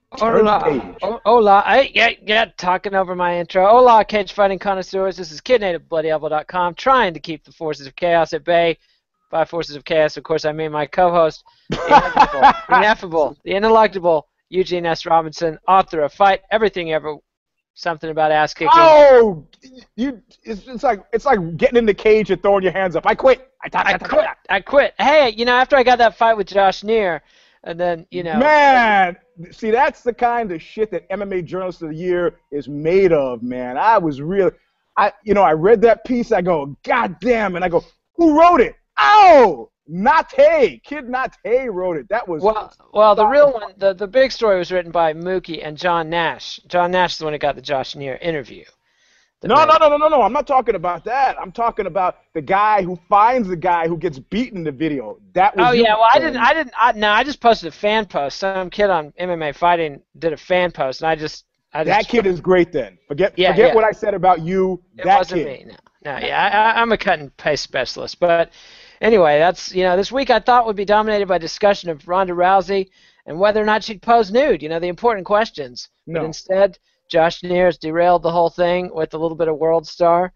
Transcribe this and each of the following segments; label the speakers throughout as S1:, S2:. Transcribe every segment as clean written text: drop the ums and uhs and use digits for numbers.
S1: Turn the
S2: Hola,
S1: page.
S2: hola, yeah, talking over my intro. Hola, cage fighting connoisseurs. This is Kid Native BloodyElbow.com, trying to keep the forces of chaos at bay. By forces of chaos, of course, I mean my co-host, the inevitable, the ineffable, the ineluctable Eugene S. Robinson, author of Fight Everything Ever, something about ass kicking.
S1: Oh, it's like getting in the cage and throwing your hands up. I quit. I ta,
S2: I
S1: ta, ta, ta,
S2: quit.
S1: ta.
S2: I quit. Hey, after I got that fight with Josh Neer, and then
S1: Man, see, that's the kind of shit that MMA Journalist of the Year is made of, man. I read that piece. I go, God damn, and I go, who wrote it? Oh, Nate, Kid Nate wrote it. That was
S2: well, the real one, the big story was written by Mookie and John Nash. John Nash is the one who got the Josh Neer interview that
S1: no,
S2: made
S1: no,
S2: it.
S1: no, no, no, no. I'm not talking about that. I'm talking about the guy who finds the guy who gets beaten in the video. That
S2: Oh
S1: was you,
S2: yeah,
S1: my
S2: well
S1: friend.
S2: no, I just posted a fan post. Some kid on MMA fighting did a fan post, and I
S1: That
S2: just,
S1: kid is great. Then forget
S2: yeah,
S1: what I said about you.
S2: it
S1: That
S2: wasn't
S1: kid.
S2: me. No, no, yeah, I'm a cut and paste specialist. But anyway, that's this week I thought would be dominated by discussion of Ronda Rousey and whether or not she'd pose nude. The important questions. But
S1: No.
S2: instead, Josh Neer has derailed the whole thing with a little bit of World Star.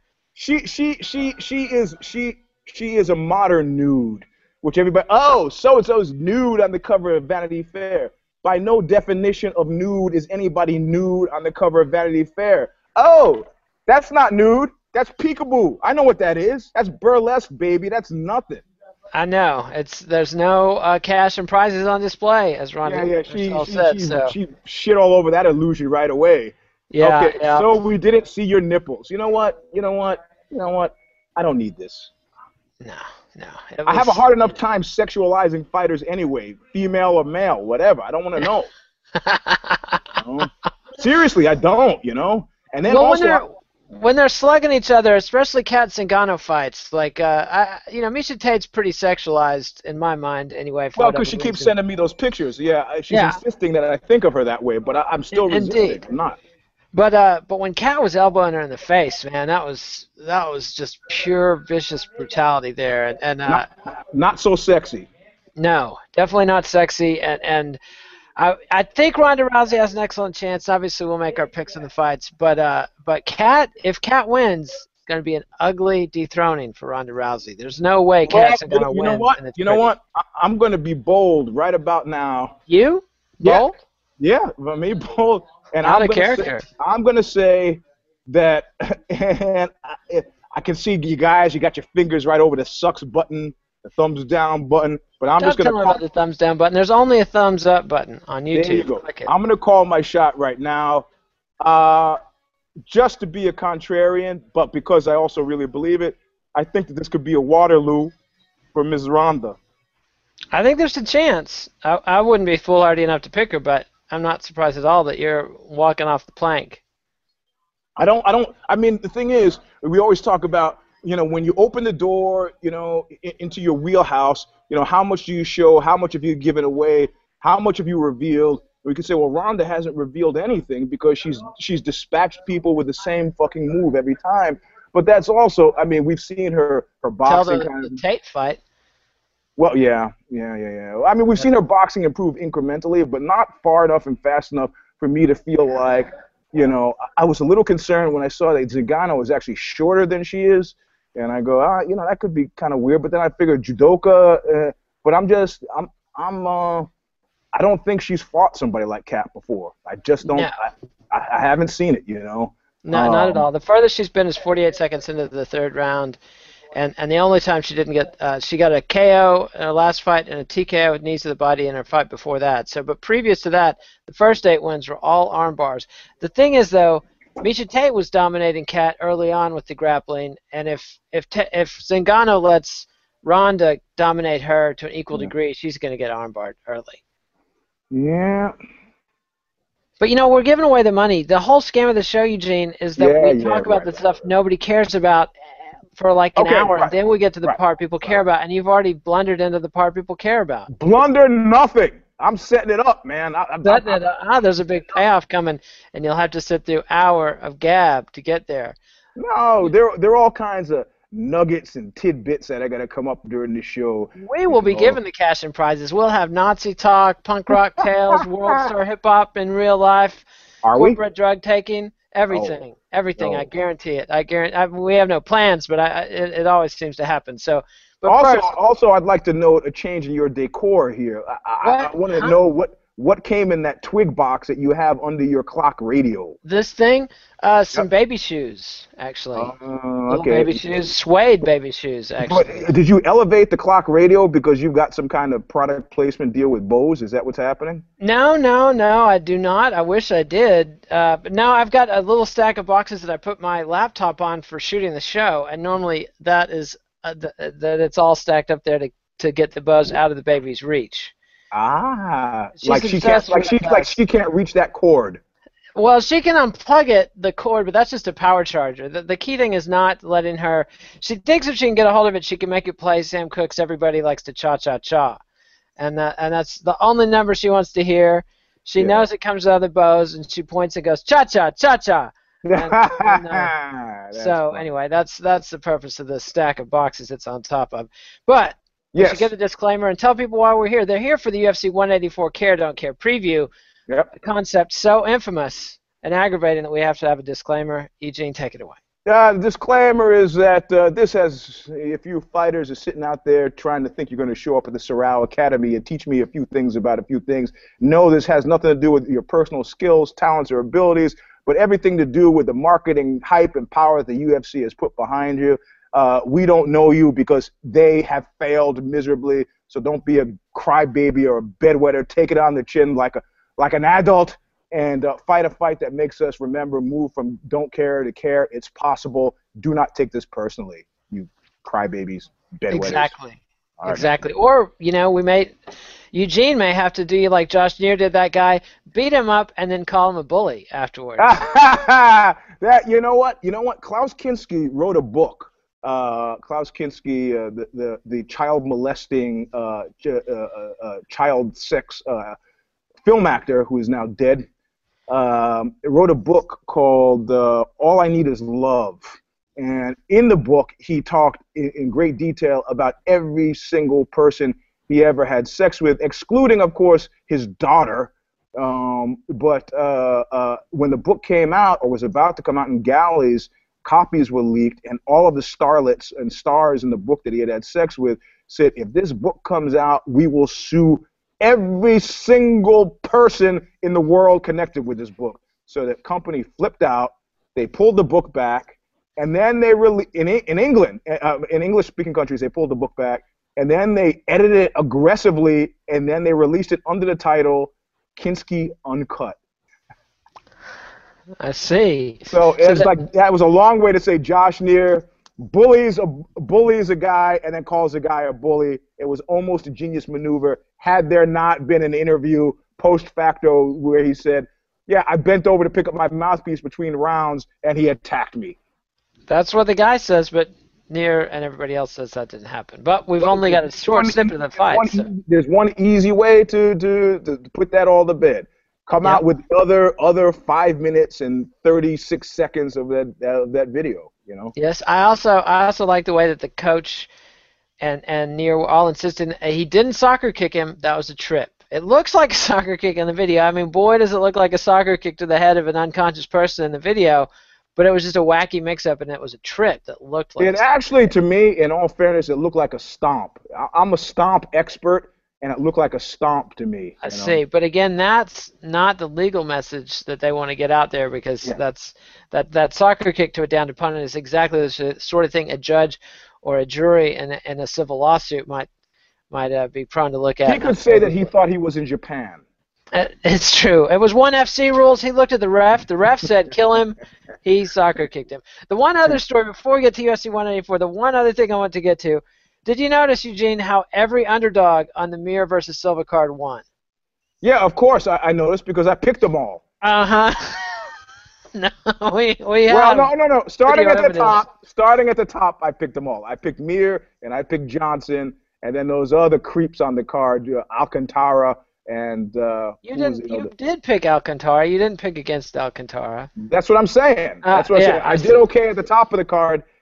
S1: She is a modern nude, which everybody, oh, so and so's nude on the cover of Vanity Fair. By no definition of nude is anybody nude on the cover of Vanity Fair. Oh, that's not nude. That's peekaboo. I know what that is. That's burlesque, baby. That's nothing.
S2: I know there's no cash and prizes on display, as
S1: Yeah,
S2: Ronda
S1: yeah. She
S2: herself
S1: she
S2: said.
S1: she
S2: So
S1: she shit all over that illusion right away.
S2: yeah,
S1: Okay,
S2: yeah,
S1: so we didn't see your nipples. You know what? You know what? You know what? I don't need this.
S2: no, no, it
S1: I have a
S2: was.
S1: hard enough time sexualizing fighters anyway, female or male, whatever. I don't want to know. You know? Seriously, I don't. And then
S2: Well,
S1: also,
S2: when they're slugging each other, especially Cat Zingano fights, like Misha Tate's pretty sexualized in my mind anyway, for
S1: well, because
S2: whatever
S1: she keeps
S2: reason.
S1: sending me those pictures. Yeah, she's
S2: Yeah,
S1: insisting that I think of her that way, but I'm still resisting.
S2: indeed.
S1: I'm not.
S2: But when Cat was elbowing her in the face, man, that was just pure vicious brutality there, and
S1: Not not so sexy.
S2: no, definitely not sexy, and I think Ronda Rousey has an excellent chance. Obviously, we'll make our picks in the fights, but if Cat wins, it's going to be an ugly dethroning for Ronda Rousey. There's no way
S1: Well,
S2: Cat's going to
S1: you know
S2: win,
S1: what?
S2: and it's
S1: You know
S2: pretty.
S1: what? I'm going to be bold right about now.
S2: You,
S1: Yeah,
S2: Bolt,
S1: yeah, for me bold, and
S2: out of character.
S1: I'm gonna say that, and I can see you guys. You got your fingers right over the sucks button, the thumbs down button, but I'm just
S2: Don't
S1: gonna
S2: tell me about
S1: call.
S2: the thumbs down button. There's only a thumbs up button on
S1: There you
S2: YouTube.
S1: go.
S2: Click it.
S1: I'm gonna call my shot right now, uh, just to be a contrarian, but because I also really believe it. I think that this could be a Waterloo for Ms. Ronda.
S2: I think there's a chance. I wouldn't be foolhardy enough to pick her, but I'm not surprised at all that you're walking off the plank.
S1: I mean, the thing is, we always talk about, when you open the door, into your wheelhouse, how much do you show? How much have you given away? How much have you revealed? We could say, well, Ronda hasn't revealed anything because she's dispatched people with the same fucking move every time. But that's also, I mean, we've seen her
S2: Tell
S1: boxing kind
S2: the
S1: of.
S2: Tate fight.
S1: Well, yeah, yeah, yeah, yeah. I mean, we've seen her boxing improve incrementally, but not far enough and fast enough for me to feel like, I was a little concerned when I saw that Zagano was actually shorter than she is, and I go, that could be kind of weird. But then I figured judoka, but I don't think she's fought somebody like Kat before. I just don't.
S2: No,
S1: I haven't seen it,
S2: no, not at
S1: Um,
S2: all. The furthest she's been is 48 seconds into the third round, and the only time she didn't get she got a KO in her last fight and a TKO with knees to the body in her fight before that. So, but previous to that, the first 8 wins were all arm bars. The thing is, though, Misha Tate was dominating Kat early on with the grappling, and if Zingano lets Ronda dominate her to an equal
S1: yeah.
S2: degree, she's going to get armbarred early.
S1: Yeah,
S2: But we're giving away the money. The whole scam of the show, Eugene, is that
S1: yeah,
S2: we
S1: yeah.
S2: talk about
S1: Right,
S2: the
S1: right,
S2: stuff nobody cares about for like an
S1: okay,
S2: hour, and
S1: right,
S2: then we get to the
S1: right,
S2: part people care
S1: right.
S2: about, and you've already blundered into the part people care about.
S1: Blunder nothing. I'm setting it up, man.
S2: There's a big payoff coming, and you'll have to sit through an hour of gab to get there.
S1: No, there are all kinds of nuggets and tidbits that are going to come up during the show.
S2: We will be giving the cash and prizes. We'll have Nazi talk, punk rock tales, world star hip hop in real life, corporate drug taking, everything, everything. I guarantee it. We have no plans, but it always seems to happen. So, but
S1: also, I'd like to note a change in your decor here. I want to know what came in that twig box that you have under your clock radio.
S2: This thing, some baby shoes, actually. Little baby shoes, suede baby shoes, actually.
S1: But did you elevate the clock radio because you've got some kind of product placement deal with Bose? Is that what's happening?
S2: No, I do not. I wish I did. But no, I've got a little stack of boxes that I put my laptop on for shooting the show, and normally that is that it's all stacked up there to get the buzz out of the baby's reach.
S1: Like she can't reach that cord.
S2: Well, she can unplug the cord, but that's just a power charger. The key thing is not letting her. She thinks if she can get a hold of it, she can make it play Sam Cooke's "Everybody Likes to Cha Cha Cha," and that's the only number she wants to hear. She knows it comes out of the Bose, and she points and goes cha cha cha cha. Anyway, that's the purpose of the stack of boxes it's on top of. But you should give a disclaimer and tell people why we're here. They're here for the UFC 184 Care Don't Care preview.
S1: Yep.
S2: A concept so infamous and aggravating that we have to have a disclaimer. Eugene, take it away.
S1: The disclaimer is that if you fighters are sitting out there trying to think you're going to show up at the Sorrel Academy and teach me a few things about a few things, no, this has nothing to do with your personal skills, talents, or abilities, but everything to do with the marketing hype and power that the UFC has put behind you. We don't know you because they have failed miserably, so don't be a crybaby or a bedwetter. Take it on the chin like an adult and fight a fight that makes us move from don't care to care. It's possible. Do not take this personally, you crybabies, bedwetters.
S2: Exactly. Or, Eugene may have to do you like Josh Neer did that guy, beat him up and then call him a bully afterwards.
S1: You know what? Klaus Kinski wrote a book. Klaus Kinski, the child molesting, child sex film actor who is now dead, wrote a book called All I Need Is Love. And in the book, he talked in great detail about every single person he ever had sex with, excluding, of course, his daughter. But when the book came out, or was about to come out in galleys, copies were leaked, and all of the starlets and stars in the book that he had sex with said, if this book comes out, we will sue every single person in the world connected with this book. So that company flipped out, they pulled the book back, and then they in England, in English-speaking countries, they pulled the book back, and then they edited it aggressively, and then they released it under the title Kinski Uncut.
S2: I see.
S1: So that was a long way to say Josh Neer bullies a guy and then calls a guy a bully. It was almost a genius maneuver. Had there not been an interview post facto where he said, yeah, I bent over to pick up my mouthpiece between rounds and he attacked me.
S2: That's what the guy says, but Neer and everybody else says that didn't happen. But we've only got a short snippet of the fight.
S1: There's one easy way to put that all to bed. Come out with other 5 minutes and 36 seconds of that video.
S2: Yes, I also like the way that the coach and Neer were all insisting he didn't soccer kick him. That was a trip. It looks like a soccer kick in the video. I mean, boy, does it look like a soccer kick to the head of an unconscious person in the video. But it was just a wacky mix-up, and it was a trip that looked like.
S1: And actually, to me, in all fairness, it looked like a stomp. I'm a stomp expert, and it looked like a stomp to me.
S2: I see, but again, that's not the legal message that they want to get out there, because that soccer kick to a downed opponent is exactly the sort of thing a judge or a jury in a civil lawsuit might be prone to look at.
S1: He could say that he thought he was in Japan.
S2: It's true. It was one FC rules. He looked at the ref. The ref said kill him. He soccer kicked him. The one other story before we get to UFC 184, the one other thing I want to get to. Did you notice, Eugene, how every underdog on the Mir versus Silva card won?
S1: Yeah, of course I noticed because I picked them all.
S2: No, we have.
S1: Well, no. Starting at the top, I picked them all. I picked Mir and I picked Johnson, and then those other creeps on the card, Alcantara. And
S2: you did pick Alcantara. You didn't pick against Alcantara.
S1: That's what I'm saying. That's what I'm saying. I did okay at the top of the card,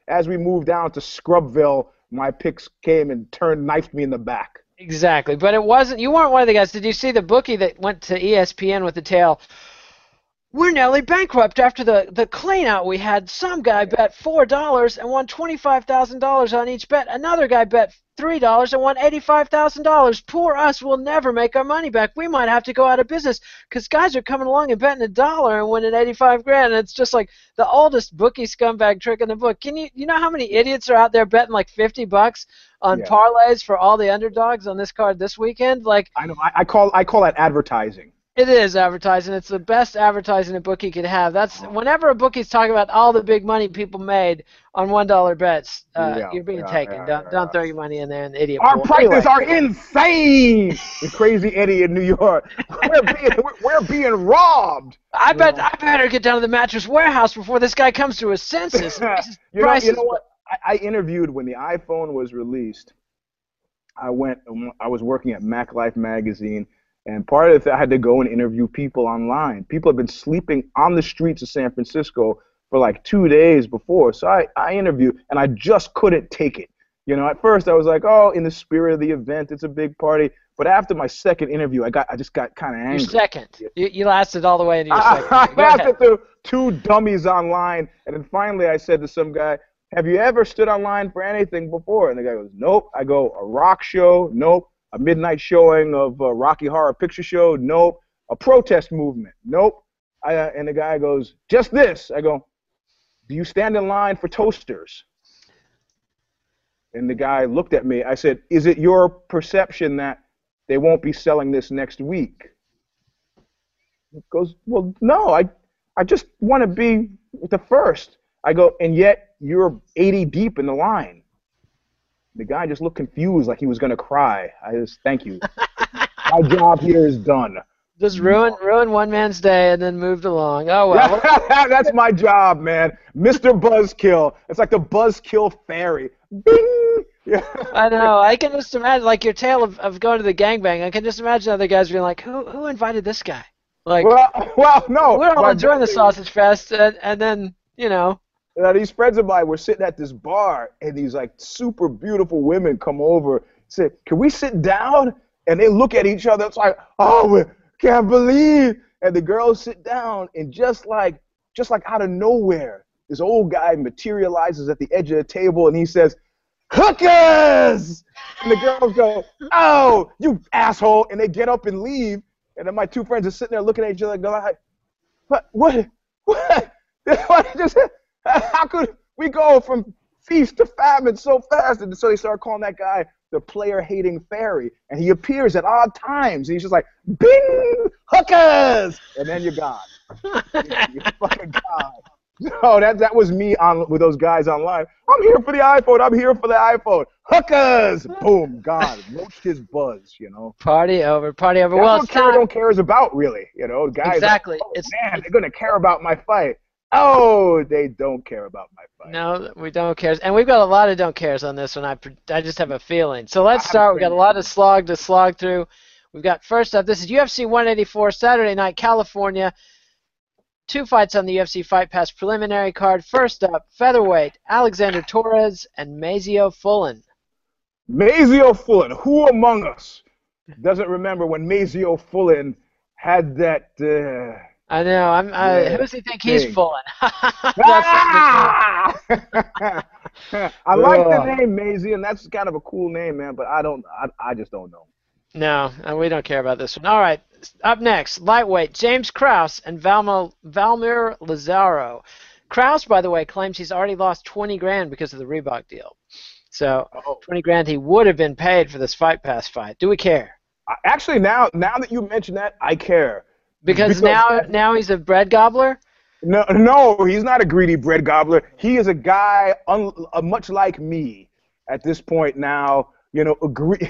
S1: as we moved down to Scrubville, my picks came and knifed me in the back.
S2: Exactly, but it wasn't. You weren't one of the guys. Did you see the bookie that went to ESPN with the tale? We're nearly bankrupt after the clean out we had. Some guy bet $4 and won $25,000 on each bet. Another guy bet $3 and won $85,000. Poor us, we'll never make our money back. We might have to go out of business because guys are coming along and betting $1 and winning 85 grand. And it's just like the oldest bookie scumbag trick in the book. You know how many idiots are out there betting like $50 on parlays for all the underdogs on this card this weekend? Like,
S1: I know. I call that advertising.
S2: It is advertising. It's the best advertising a bookie could have. That's whenever a bookie's talking about all the big money people made on $1 bets, you're being taken. Don't throw your money in there, and the idiot.
S1: Our prices are insane. The crazy Eddie in New York. We're being robbed.
S2: I better get down to the Mattress Warehouse before this guy comes to his senses.
S1: You know what? I interviewed when the iPhone was released. I was working at Mac Life magazine. And part of it, I had to go and interview people online. People have been sleeping on the streets of San Francisco for like 2 days before. So I interviewed, and I just couldn't take it. You know, at first I was like, oh, in the spirit of the event, it's a big party. But after my second interview, I just got kind of angry.
S2: Your second. You lasted all the way into your second.
S1: I lasted through 2 dummies online, and then finally I said to some guy, have you ever stood online for anything before? And the guy goes, nope. I go, a rock show? Nope. A midnight showing of Rocky Horror Picture Show? Nope. A protest movement? Nope. And the guy goes, just this. I go, do you stand in line for toasters? And the guy looked at me. I said, is it your perception that they won't be selling this next week? He goes, well, no. I just want to be the first. I go, and yet you're 80 deep in the line. The guy just looked confused, like he was going to cry. Thank you. My job here is done.
S2: Just ruin one man's day and then moved along. Oh, well.
S1: That's my job, man. Mr. Buzzkill. It's like the Buzzkill fairy. Bing! Yeah.
S2: I know. I can just imagine, like, your tale of going to the gangbang. I can just imagine other guys being like, who invited this guy? Like,
S1: well, no.
S2: We're all enjoying the sausage fest, and then, you know.
S1: These friends of mine were sitting at this bar, and these like super beautiful women come over, say, "Can we sit down?" And they look at each other. It's like, "Oh, we can't believe!" And the girls sit down, and just like out of nowhere, this old guy materializes at the edge of the table, and he says, "Hookers!" And the girls go, "Oh, you asshole!" And they get up and leave. And then my 2 friends are sitting there looking at each other, going, "What? How could we go from feast to famine so fast?" And so they start calling that guy the player-hating fairy. And he appears at odd times. And he's just like, bing, hookers! And then you're gone. You're fucking gone. So that was me with those guys online. I'm here for the iPhone. I'm here for the iPhone. Hookers! Boom, gone. Roached his buzz, you know.
S2: Party over. That's
S1: well, what Cara don't care is about, really. You know, guys.
S2: Exactly.
S1: Like, man, they're going to care about my fight. Oh, they don't care about my fight.
S2: No, we don't care. And we've got a lot of don't cares on this one. I just have a feeling. So let's start. We've got a lot of slog to slog through. We've got, first up, this is UFC 184, Saturday night, California. 2 fights on the UFC Fight Pass preliminary card. First up, featherweight, Alexander Torres and Mazio Fullen.
S1: Mazio Fullen, who among us doesn't remember when Mazio Fullen had that...
S2: I know. Who does he think he's fooling?
S1: I like the name Maisie, and that's kind of a cool name, man. But I just don't know.
S2: No, we don't care about this one. All right, up next, lightweight, James Krause and Valmir Lazaro. Krause, by the way, claims he's already lost 20 grand because of the Reebok deal. So 20 grand he would have been paid for this Fight Pass fight. Do we care?
S1: Actually, now that you mention that, I care.
S2: Because now he's a bread gobbler?
S1: No, he's not a greedy bread gobbler. He is a guy much like me at this point now, you know,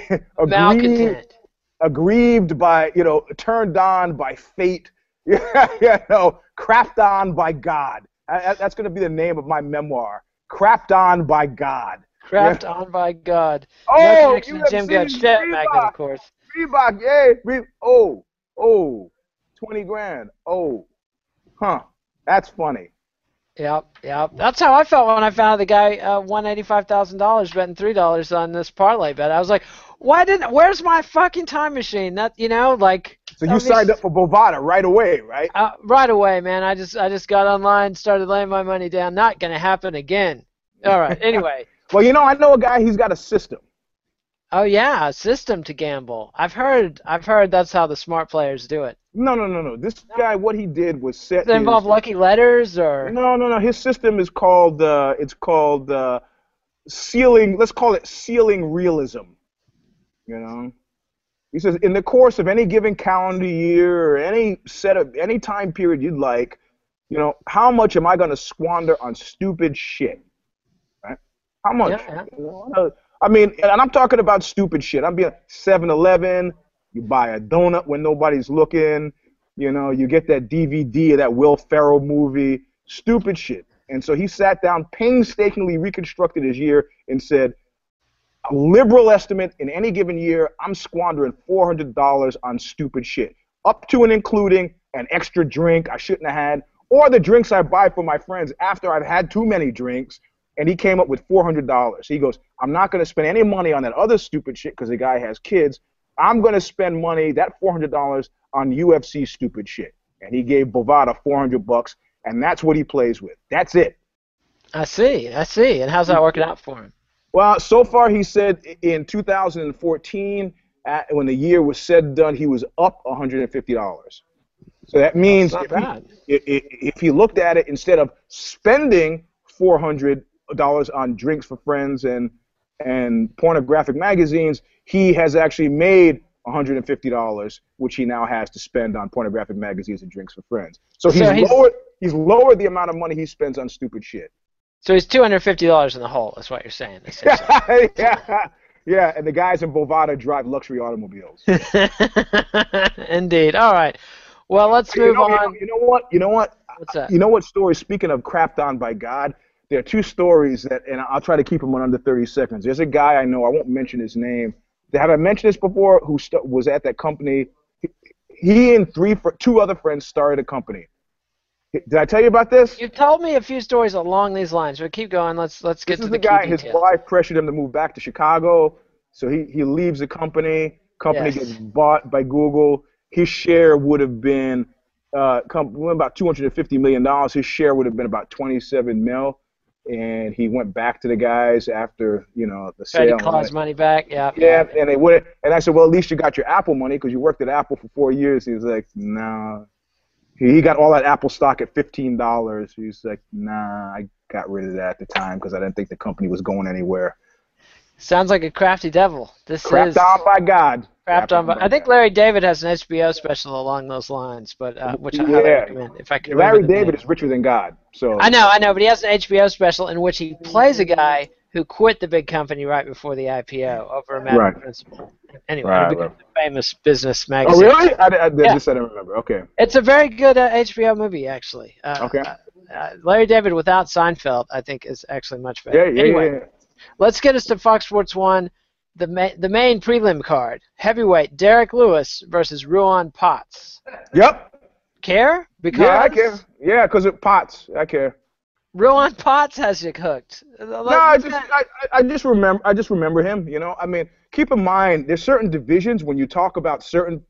S1: aggrieved by, you know, turned on by fate, you know, crapped on by God. That's going to be the name of my memoir, Crapped On by God.
S2: Crapped on by God.
S1: Oh,
S2: no connection to Jim Gatchet Magnet, of course.
S1: Reebok, yeah. 20 grand. Oh, huh. That's funny.
S2: Yep, yep. That's how I felt when I found out the guy won $85,000 betting $3 on this parlay bet. I was like, why didn't? Where's my fucking time machine? That like
S1: So
S2: that
S1: you
S2: would be
S1: signed up for Bovada right away, right?
S2: right away, man. I just got online, started laying my money down. Not gonna happen again. All right. Anyway.
S1: Well, I know a guy. He's got a system.
S2: Oh yeah, a system to gamble. I've heard that's how the smart players do it.
S1: No. This guy, what he did was
S2: Does
S1: set
S2: it involve
S1: his.
S2: lucky letters or?
S1: No. His system is called. It's called ceiling. Let's call it ceiling realism. You know. He says, in the course of any given calendar year or any time period you'd like, how much am I going to squander on stupid shit? Right? How much?
S2: Yeah,
S1: I mean, and I'm talking about stupid shit. I'm being 7-Eleven. You buy a donut when nobody's looking. You get that DVD of that Will Ferrell movie. Stupid shit. And so he sat down, painstakingly reconstructed his year, and said, a liberal estimate in any given year, I'm squandering $400 on stupid shit, up to and including an extra drink I shouldn't have had, or the drinks I buy for my friends after I've had too many drinks. And he came up with $400. He goes, I'm not going to spend any money on that other stupid shit because the guy has kids. I'm going to spend money, that $400, on UFC stupid shit. And he gave Bovada $400, and that's what he plays with. That's it.
S2: I see. And how's that working out for him?
S1: Well, so far he said in 2014, when the year was said and done, he was up $150. So that means if he looked at it, instead of spending $400 on drinks for friends and pornographic magazines, he has actually made $150, which he now has to spend on pornographic magazines and drinks for friends. So he's lowered the amount of money he spends on stupid shit.
S2: So he's $250 in the hole. That's what you're saying.
S1: Yeah, and the guys in Bovada drive luxury automobiles.
S2: Indeed. All right. Well, let's move on.
S1: You know what?
S2: What's that?
S1: You know what story? Speaking of crapped on by God, there are two stories and I'll try to keep them on under 30 seconds. There's a guy I know. I won't mention his name. Have I mentioned this before? Who was at that company? He and two other friends started a company. Did I tell you about this?
S2: You've told me a few stories along these lines, but keep going. Let's get to the key details.
S1: This is the guy. His wife pressured him to move back to Chicago, so he leaves the company. Company gets bought by Google. His share would have been about $250 million. His share would have been about 27 mil, and he went back to the guys after the sale.
S2: Tried to claw his money back. Yeah.
S1: Yeah, and they would. And I said, well, at least you got your Apple money because you worked at Apple for 4 years. He was like, no. He got all that Apple stock at $15. He's like, nah, I got rid of that at the time because I didn't think the company was going anywhere.
S2: Sounds like a crafty devil.
S1: Crapped on by God.
S2: Crapped on by. I think Larry David has an HBO special along those lines, but which I highly recommend if I can.
S1: Larry David is richer than God. So
S2: I know, but he has an HBO special in which he plays a guy who quit the big company right before the IPO over a matter of principle. Anyway, a famous business magazine.
S1: Oh, really? I don't remember. Okay.
S2: It's a very good HBO movie, actually.
S1: Okay.
S2: Larry David without Seinfeld, I think, is actually much better. Anyway, let's get us to Fox Sports 1, the main prelim card. Heavyweight, Derek Lewis versus Ruan Potts.
S1: Yep.
S2: Care? Because
S1: I care. Yeah, because it Potts. I care.
S2: Ruan Potts has you hooked.
S1: No, I just remember him. I mean, keep in mind there's certain divisions when you talk about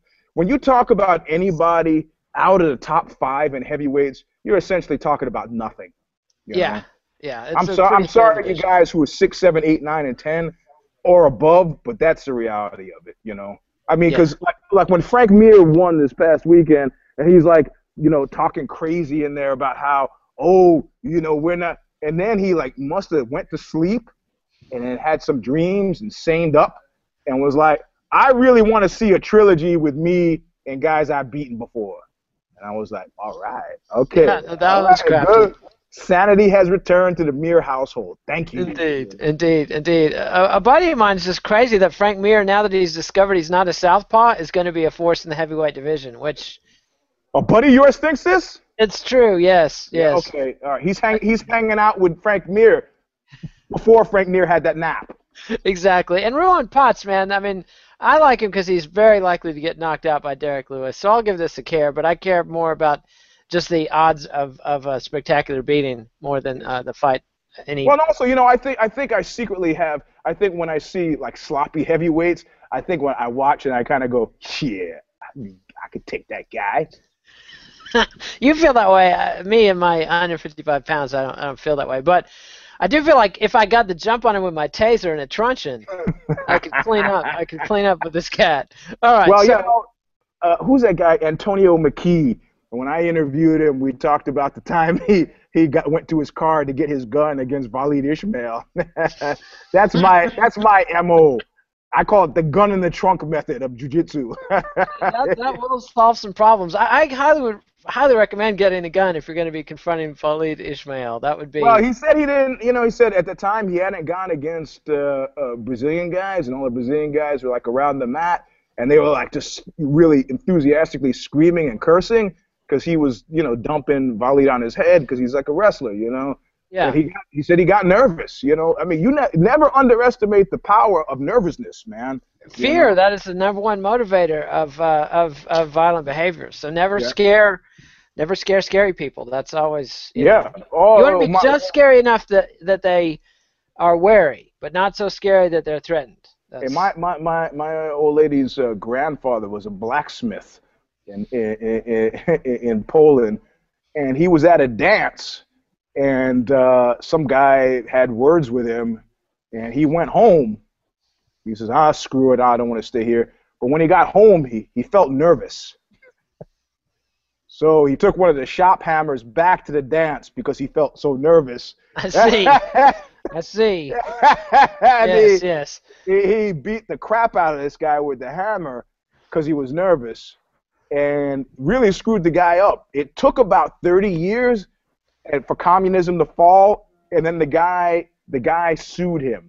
S1: anybody out of the top 5 in heavyweights, you're essentially talking about nothing.
S2: Yeah.
S1: I'm sorry, you guys who are 6, 7, 8, 9, and 10 or above, but that's the reality of it. I mean, because like when Frank Mir won this past weekend, and he's like, talking crazy in there about how. We're not. And then he must have went to sleep and then had some dreams and saned up and was like, I really want to see a trilogy with me and guys I've beaten before. And I was like, all right, okay.
S2: Yeah, that was crafty. Good.
S1: Sanity has returned to the Mir household. Thank you.
S2: Indeed. A buddy of mine is just crazy that Frank Mir, now that he's discovered he's not a southpaw, is going to be a force in the heavyweight division, which...
S1: A buddy of yours thinks this?
S2: It's true, yes.
S1: Okay, all right. He's hanging out with Frank Mir before Frank Mir had that nap.
S2: Exactly. And Ruan Potts, man, I mean, I like him because he's very likely to get knocked out by Derek Lewis. So I'll give this a care, but I care more about just the odds of a spectacular beating more than the fight.
S1: Well, and also, I think I secretly have. I think when I see like sloppy heavyweights, I think when I watch and I kind of go, yeah, I could take that guy.
S2: You feel that way. Me and my 155 pounds, I don't feel that way. But I do feel like if I got the jump on him with my taser and a truncheon, I could clean up. I could clean up with this cat. All right.
S1: Well,
S2: So,
S1: who's that guy? Antonio McKee. When I interviewed him, we talked about the time he went to his car to get his gun against Waleed Ismail. That's my MO. I call it the gun in the trunk method of jiu-jitsu.
S2: that will solve some problems. I would highly recommend getting a gun if you're going to be confronting Waleed Ismail. That would be.
S1: Well, he said he didn't. He said at the time he hadn't gone against Brazilian guys, and all the Brazilian guys were like around the mat, and they were like just really enthusiastically screaming and cursing because he was, dumping Waleed on his head because he's like a wrestler,
S2: Yeah.
S1: And he said he got nervous, I mean, you never underestimate the power of nervousness, man.
S2: Fear, that is the number one motivator of violent behavior. So never scare scary people. That's always you know.
S1: Oh,
S2: you want to be just scary enough that they are wary, but not so scary that they're threatened.
S1: Hey, my old lady's grandfather was a blacksmith in Poland, and he was at a dance, and some guy had words with him, and he went home. He says, screw it, I don't want to stay here. But when he got home, he felt nervous. So he took one of the shop hammers back to the dance because he felt so nervous.
S2: I see. I see. Yes.
S1: He beat the crap out of this guy with the hammer because he was nervous and really screwed the guy up. It took about 30 years for communism to fall, and then the guy sued him.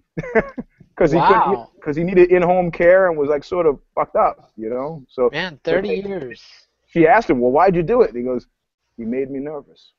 S1: Because he needed in-home care and was like sort of fucked up, So
S2: man, 30 years.
S1: She asked him, "Well, why'd you do it?" And he goes, "He made me nervous."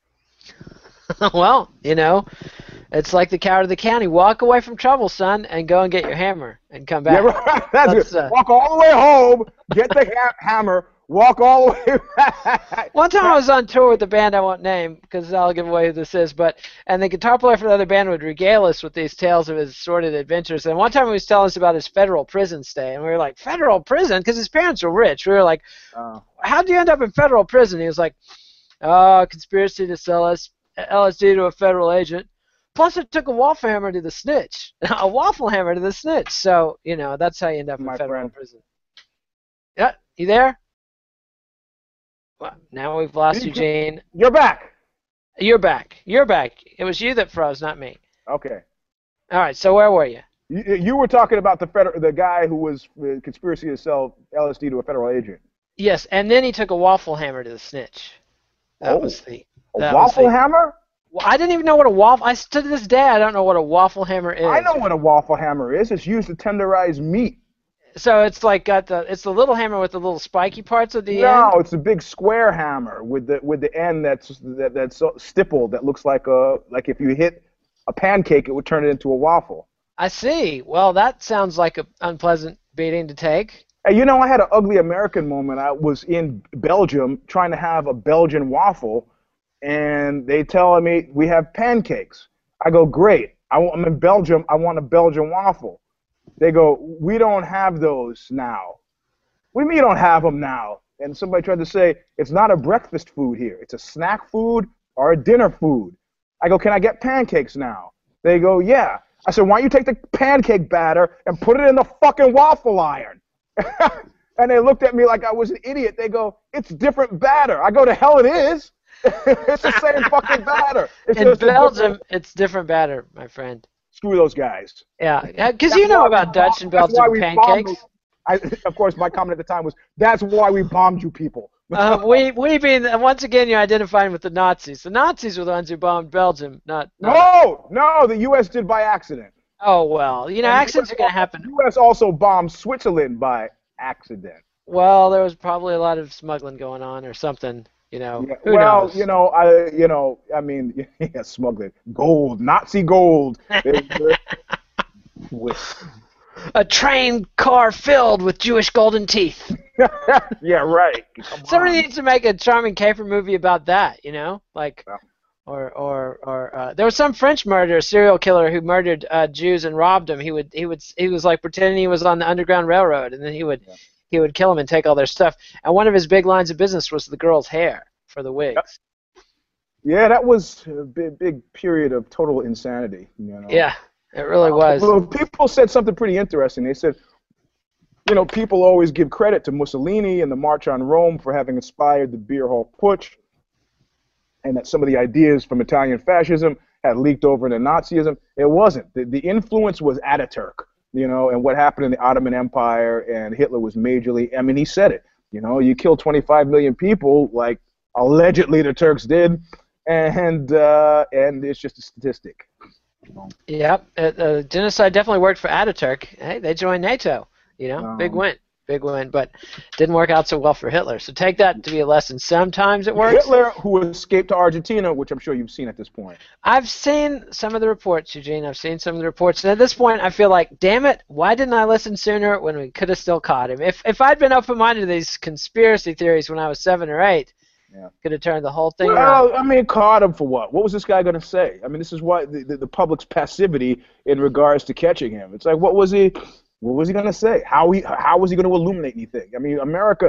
S2: Well, it's like the coward of the county. Walk away from trouble, son, and go and get your hammer and come back.
S1: Yeah, right. That's good. Walk all the way home, get the hammer, walk all the way back.
S2: One time I was on tour with a band I won't name because I'll give away who this is, and the guitar player for the other band would regale us with these tales of his sordid adventures. And one time he was telling us about his federal prison stay, and we were like, federal prison? Because his parents were rich. We were like, how'd you end up in federal prison? He was like, conspiracy to sell LSD to a federal agent. Plus, it took a waffle hammer to the snitch. A waffle hammer to the snitch. So, that's how you end up in federal prison. Yeah, you there? Well, now we've lost Eugene.
S1: You're back.
S2: You're back. It was you that froze, not me.
S1: Okay.
S2: All right, so where were you?
S1: You were talking about the guy who was conspiracy to sell LSD to a federal agent.
S2: Yes, and then he took a waffle hammer to the snitch. That was the...
S1: waffle hammer?
S2: Well, I didn't even know what a waffle... To this day, I don't know what a waffle hammer is.
S1: I know what a waffle hammer is. It's used to tenderize meat.
S2: So it's like it's the little hammer with the little spiky parts at the end?
S1: No, it's a big square hammer with the end that's stippled that looks like if you hit a pancake, it would turn it into a waffle.
S2: I see. Well, that sounds like an unpleasant beating to take.
S1: Hey, I had an ugly American moment. I was in Belgium trying to have a Belgian waffle, and they tell me we have pancakes. I go, great. I'm in Belgium. I want a Belgian waffle. They go, we don't have those now. What do you mean you don't have them now? And somebody tried to say, it's not a breakfast food here. It's a snack food or a dinner food. I go, can I get pancakes now? They go, yeah. I said, why don't you take the pancake batter and put it in the fucking waffle iron? And they looked at me like I was an idiot. They go, it's different batter. I go, to hell it is. It's the same fucking batter.
S2: In Belgium, it's different batter, my friend.
S1: Screw those guys.
S2: Yeah, because you know about Dutch and Belgian pancakes.
S1: Of course, my comment at the time was, that's why we bombed you people.
S2: We being, once again, you're identifying with the Nazis. The Nazis were the ones who bombed Belgium, not...
S1: No, the U.S. did by accident.
S2: Oh, well, accidents are going to happen.
S1: The U.S. also bombed Switzerland by accident.
S2: Well, there was probably a lot of smuggling going on or something.
S1: Yeah,
S2: who knows?
S1: I mean, smuggling gold, Nazi gold.
S2: A train car filled with Jewish golden teeth.
S1: Yeah, right.
S2: Somebody needs to make a charming caper movie about that, like,
S1: Yeah.
S2: or there was some French murderer, serial killer who murdered Jews and robbed them. He was like pretending he was on the Underground Railroad, and then he would kill them and take all their stuff. And one of his big lines of business was the girl's hair for the wigs.
S1: Yeah, that was a big period of total insanity.
S2: Yeah, it really was.
S1: Well, people said something pretty interesting. They said, people always give credit to Mussolini and the March on Rome for having inspired the Beer Hall Putsch, and that some of the ideas from Italian fascism had leaked over into Nazism. It wasn't. The influence was Ataturk, and what happened in the Ottoman Empire, and Hitler was majorly, he said it. You killed 25 million people, like allegedly the Turks did, and it's just a statistic.
S2: Yep, genocide definitely worked for Ataturk. Hey, they joined NATO. Big win, but didn't work out so well for Hitler. So take that to be a lesson. Sometimes it works.
S1: Hitler, who escaped to Argentina, which I'm sure you've seen at this point.
S2: I've seen some of the reports, Eugene. I've seen some of the reports, and at this point, I feel like, damn it, why didn't I listen sooner when we could have still caught him? If I'd been open-minded to these conspiracy theories when I was 7 or 8. Yeah. Could have turned the whole thing around.
S1: Caught him for what? What was this guy going to say? This is why the public's passivity in regards to catching him. It's like, what was he going to say? How was he going to illuminate anything? America,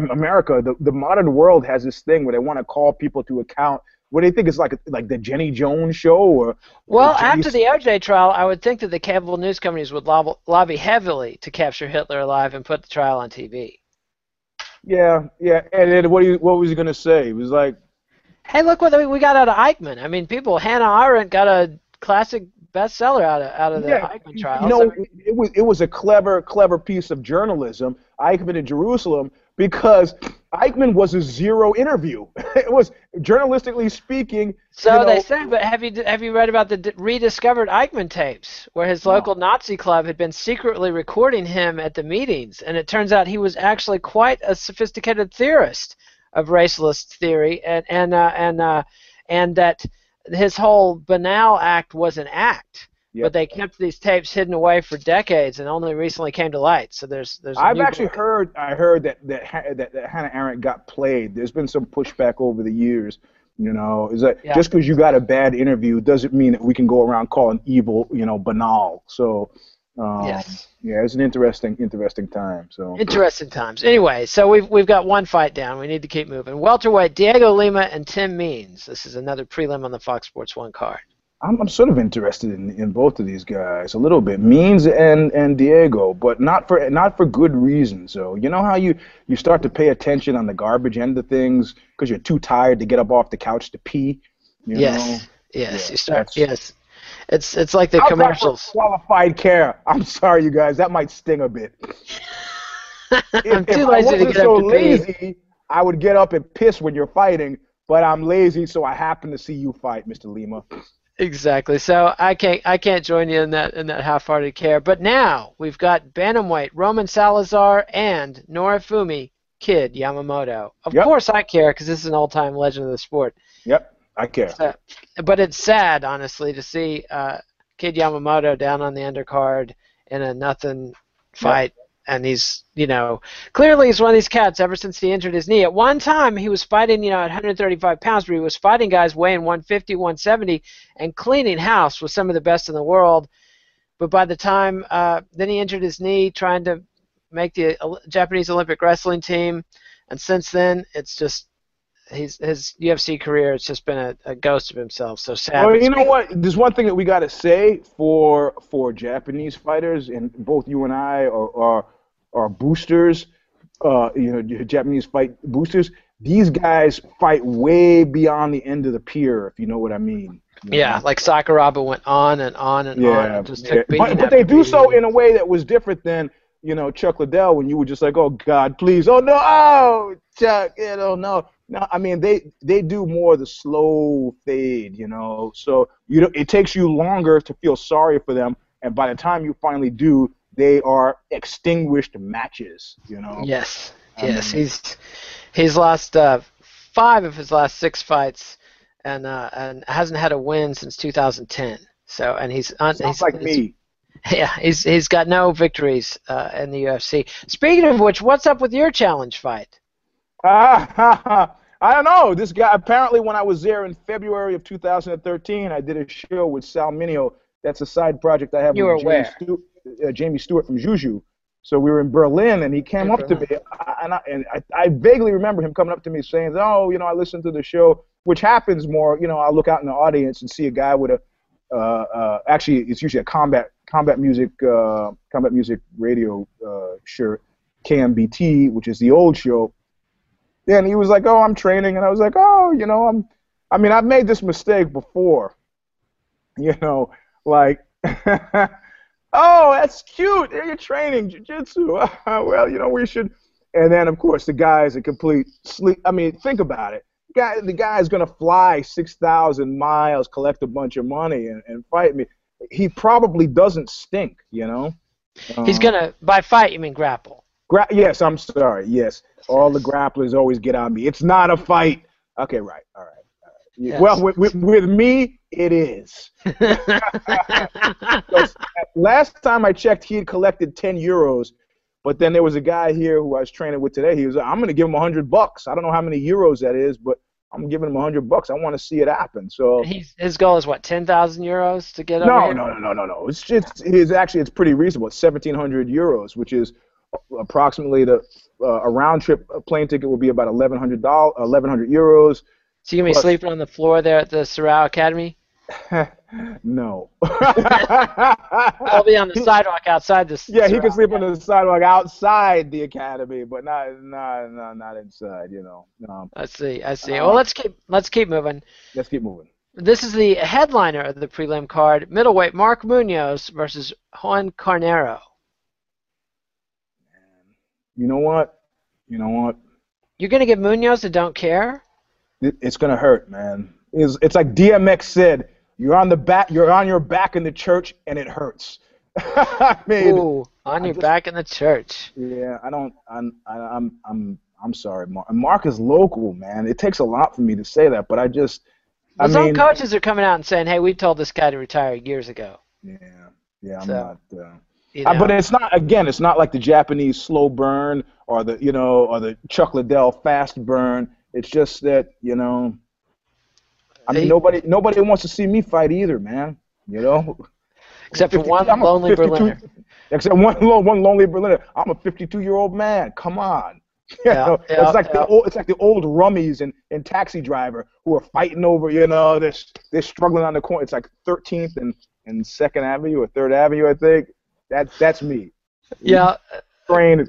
S1: the modern world has this thing where they want to call people to account. What do you think? It's like the Jenny Jones show?
S2: After the OJ trial, I would think that the cable news companies would lobby heavily to capture Hitler alive and put the trial on TV.
S1: Yeah, and then what was he going to say? He was like,
S2: hey, look what we got out of Eichmann. Hannah Arendt got a classic bestseller out of the Eichmann trial.
S1: It was a clever piece of journalism, Eichmann in Jerusalem, because Eichmann was a zero interview. It was, journalistically speaking.
S2: So they said, but have you read about the rediscovered Eichmann tapes, where his local Nazi club had been secretly recording him at the meetings, and it turns out he was actually quite a sophisticated theorist of racialist theory, and that his whole banal act was an act. Yep. But they kept these tapes hidden away for decades and only recently came to light. So there's.
S1: I've actually heard that Hannah Arendt got played. There's been some pushback over the years. Is that just because you got a bad interview doesn't mean that we can go around calling evil, banal. So.
S2: Yes.
S1: Yeah, it's an interesting time. So.
S2: Interesting times. Anyway, so we've got one fight down. We need to keep moving. Welterweight, Diego Lima and Tim Means. This is another prelim on the Fox Sports 1 card.
S1: I'm sort of interested in both of these guys a little bit, Means and Diego, but not for good reason. So how you start to pay attention on the garbage end of things because you're too tired to get up off the couch to pee.
S2: Yes. You start. Yes. It's like the commercials.
S1: Qualified care. I'm sorry, you guys. That might sting a bit.
S2: I'm too lazy to get up to
S1: pee. I would get up and piss when you're fighting, but I'm lazy, so I happen to see you fight, Mr. Lima.
S2: Exactly. So I can't join you in that half-hearted care. But now we've got bantamweight Roman Salazar and Norifumi Kid Yamamoto. Of course I care because this is an old-time legend of the sport.
S1: Yep, I care.
S2: But it's sad, honestly, to see Kid Yamamoto down on the undercard in a nothing fight. Yep. And he's, clearly he's one of these cats ever since he injured his knee. At one time, he was fighting, at 135 pounds, but he was fighting guys weighing 150, 170, and cleaning house with some of the best in the world. But by the time, then he injured his knee trying to make the Japanese Olympic wrestling team. And since then, it's just, his UFC career, it's just been a ghost of himself. So sad.
S1: Well, you know what? There's one thing that we got to say for Japanese fighters, and both you and I are boosters, Japanese fight boosters. These guys fight way beyond the end of the pier, if you know what I mean.
S2: Yeah, like Sakuraba went on and on and on. And just took
S1: but they do so in a way that was different than, Chuck Liddell, when you were just like, oh, God, please. Oh, no. Oh, Chuck. No. No, they do more of the slow fade, So, it takes you longer to feel sorry for them. And by the time you finally do, they are extinguished matches,
S2: Yes. He's lost 5 of his last 6 fights, and hasn't had a win since 2010. So, and
S1: sounds like me.
S2: Yeah, he's got no victories in the UFC. Speaking of which, what's up with your challenge fight?
S1: I don't know. This guy, apparently when I was there in February of 2013, I did a show with Sal Mineo. That's a side project I have
S2: You
S1: with
S2: were where?
S1: Jamie Stewart from Juju. So we were in Berlin, and he came
S2: In
S1: up to me,
S2: Berlin.
S1: I vaguely remember him coming up to me saying, "Oh, I listened to the show," which happens more. I look out in the audience and see a guy with a, actually, it's usually a combat music radio shirt, KMBT, which is the old show. And he was like, "Oh, I'm training," and I was like, "Oh, I've made this mistake before, like." Oh, that's cute. You're training jiu-jitsu. Well, we should. And then, of course, the guy is a complete sleep. I mean, think about it. The guy's going to fly 6,000 miles, collect a bunch of money, and fight me. He probably doesn't stink.
S2: He's
S1: Uh,
S2: gonna by fight you mean grapple.
S1: yes, I'm sorry. Yes, all the grapplers always get on me. It's not a fight. Okay, right. All right. Well,
S2: Yes.
S1: with me, it is. Last time I checked, he had collected 10 euros, but then there was a guy here who I was training with today. He was like, "I'm going to give him $100. I don't know how many euros that is, but I'm giving him $100. I want to see it happen." So
S2: His goal is what, 10,000 euros to get over
S1: no,
S2: here?
S1: no. It's just it's pretty reasonable. It's 1,700 euros, which is approximately a round trip plane ticket will be about €1,100.
S2: So you gonna be
S1: Plus,
S2: sleeping on the floor there at the Sorao Academy?
S1: no.
S2: I'll be on the sidewalk outside this.
S1: Yeah, he
S2: Sorao
S1: can sleep on
S2: Academy.
S1: the sidewalk outside the academy, but not inside. No.
S2: I see. I see. Well,
S1: Uh,
S2: let's keep moving.
S1: let's keep moving.
S2: This is the headliner of the prelim card: middleweight Mark Munoz versus Juan Carnero.
S1: You know what? You know what?
S2: You're gonna give Munoz a don't care?
S1: It's gonna hurt, man. It's like DMX said. You're on your back in the church, and it hurts. I mean,
S2: Ooh, on your back in the church.
S1: yeah. I don't. I'm sorry, Mark. Mark is local, man. It takes a lot for me to say that, but
S2: His own coaches are coming out and saying, "Hey, we told this guy to retire years ago."
S1: yeah. I'm
S2: So,
S1: not. But it's not. Again, it's not like the Japanese slow burn or the Chuck Liddell fast burn. It's just that I mean, nobody wants to see me fight either, man.
S2: except for one
S1: I'm a
S2: lonely
S1: 52
S2: Berliner.
S1: Except one lonely Berliner. I'm a 52-year-old man. Come on.
S2: Yeah,
S1: It's like
S2: yeah.
S1: the old rummies in Taxi Driver who are fighting over. They're struggling on the corner. It's like 13th and Second Avenue or Third Avenue, I think. That's me.
S2: Yeah.
S1: Train,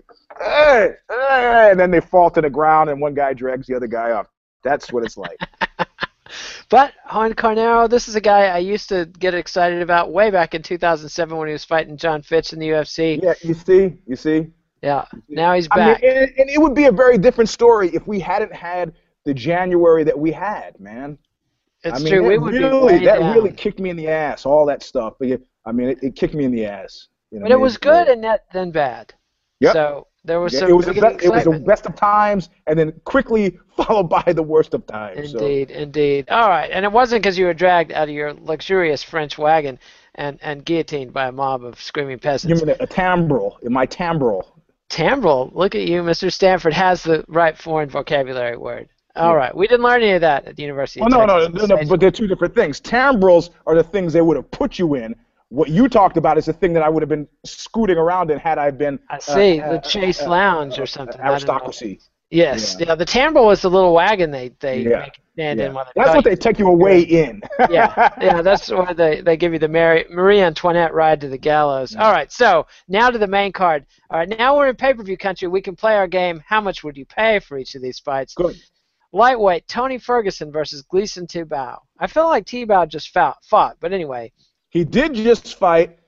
S1: and then they fall to the ground, and one guy drags the other guy up. That's what it's like.
S2: But Juan Carnero, this is a guy I used to get excited about way back in 2007 when he was fighting John Fitch in the UFC.
S1: Yeah, you see.
S2: Yeah, now he's
S1: I
S2: back.
S1: mean, and it would be a very different story if we hadn't had the January that we had, man.
S2: It's
S1: I mean,
S2: true. We would be way
S1: that
S2: down.
S1: really kicked me in the ass. All that stuff. But it kicked me in the ass.
S2: But it was good and then bad.
S1: Yep.
S2: So there was
S1: Yeah,
S2: some
S1: it was the
S2: excitement.
S1: best of times, and then quickly followed by the worst of times.
S2: Indeed, indeed. All right, and it wasn't because you were dragged out of your luxurious French wagon and guillotined by a mob of screaming
S1: So,
S2: peasants.
S1: give me a timbrel in my timbrel.
S2: Timbrel, look at you, Mr. Stanford has the right foreign vocabulary word. All right, we didn't learn any of that at the University of Texas.
S1: No, but they're two different things. Timbrels are the things they would have put you in. What you talked about is the thing that I would have been scooting around in had I been.
S2: I see, the Chase Lounge or something.
S1: Aristocracy.
S2: Yes, yeah. The timbrel was the little wagon they make you stand in while they
S1: That's
S2: tell
S1: what
S2: you.
S1: they take you away in.
S2: yeah, that's why they give you the Marie Antoinette ride to the gallows. All right, so now to the main card. All right, now we're in pay-per-view country. We can play our game. How much would you pay for each of these fights?
S1: Good.
S2: Lightweight, Tony Ferguson versus Gleison Tibau. I feel like Tibau just fought, but anyway.
S1: He did just fight,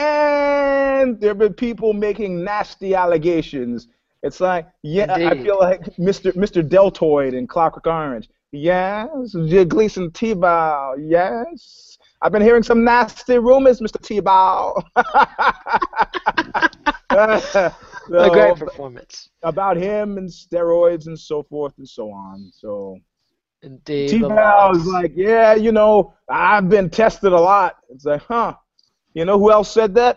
S1: and there have been people making nasty allegations. It's like, yeah,
S2: Indeed.
S1: I feel like Mr. Deltoid in Clockwork Orange. Yes, Gleison Tibau. Yes, I've been hearing some nasty rumors, Mr. Tibau.
S2: A great performance.
S1: About him and steroids and so forth and so on. So
S2: Indeed.
S1: Tibau is like, yeah, I've been tested a lot. It's like, huh? You know who else said that?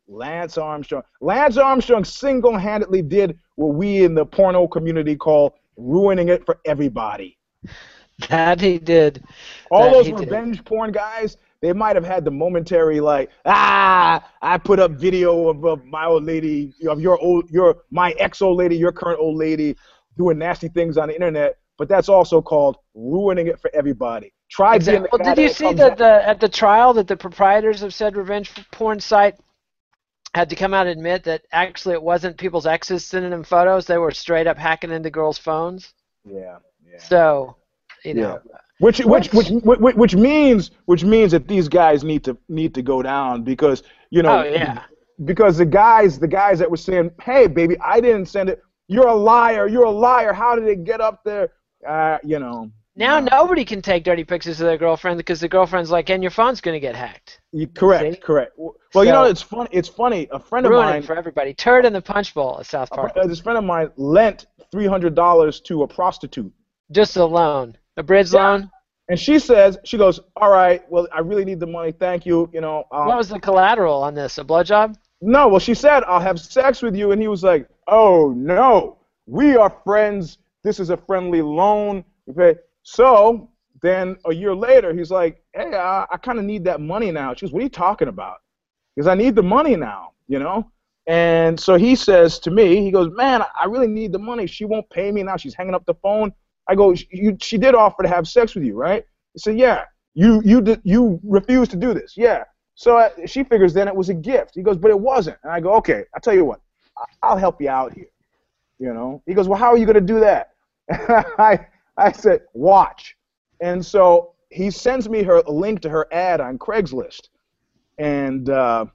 S1: Lance Armstrong. Lance Armstrong single-handedly did what we in the porno community call ruining it for everybody.
S2: That he did.
S1: All
S2: That
S1: those
S2: he did.
S1: revenge porn guys, they might have had the momentary like, I put up video of my old lady, of my ex-old lady, your current old lady, doing nasty things on the internet. But that's also called ruining it for everybody. Try being the guy
S2: Well, did you see that at the trial that the proprietors of said revenge porn site had to come out and admit that actually it wasn't people's exes sending them photos; they were straight up hacking into girls' phones.
S1: Yeah.
S2: So, you know.
S1: Which means that these guys need to go down because because the guys that were saying, hey baby, I didn't send it, you're a liar, how did it get up there,
S2: Now nobody can take dirty pictures of their girlfriend because the girlfriend's like, and your phone's going to get hacked.
S1: Correct. Well, it's funny. A friend of mine,
S2: for everybody. Turd in the punch bowl at South Park.
S1: This friend of mine lent $300 to a prostitute.
S2: Just a loan, a bridge loan.
S1: And she goes, all right, well, I really need the money. Thank you.
S2: What was the collateral on this? A blowjob?
S1: No. Well, she said, I'll have sex with you, and he was like, oh no, we are friends. This is a friendly loan. Okay. So then a year later, he's like, hey, I kind of need that money now. She goes, what are you talking about? Because I need the money now, And so he says to me, he goes, man, I really need the money. She won't pay me now. She's hanging up the phone. I go, she did offer to have sex with you, right? He said, yeah. You refused to do this. Yeah. So she figures then it was a gift. He goes, but it wasn't. And I go, okay, I'll tell you what. I'll help you out here. He goes, well, how are you going to do that? I said, watch. And so he sends me a link to her ad on Craigslist. And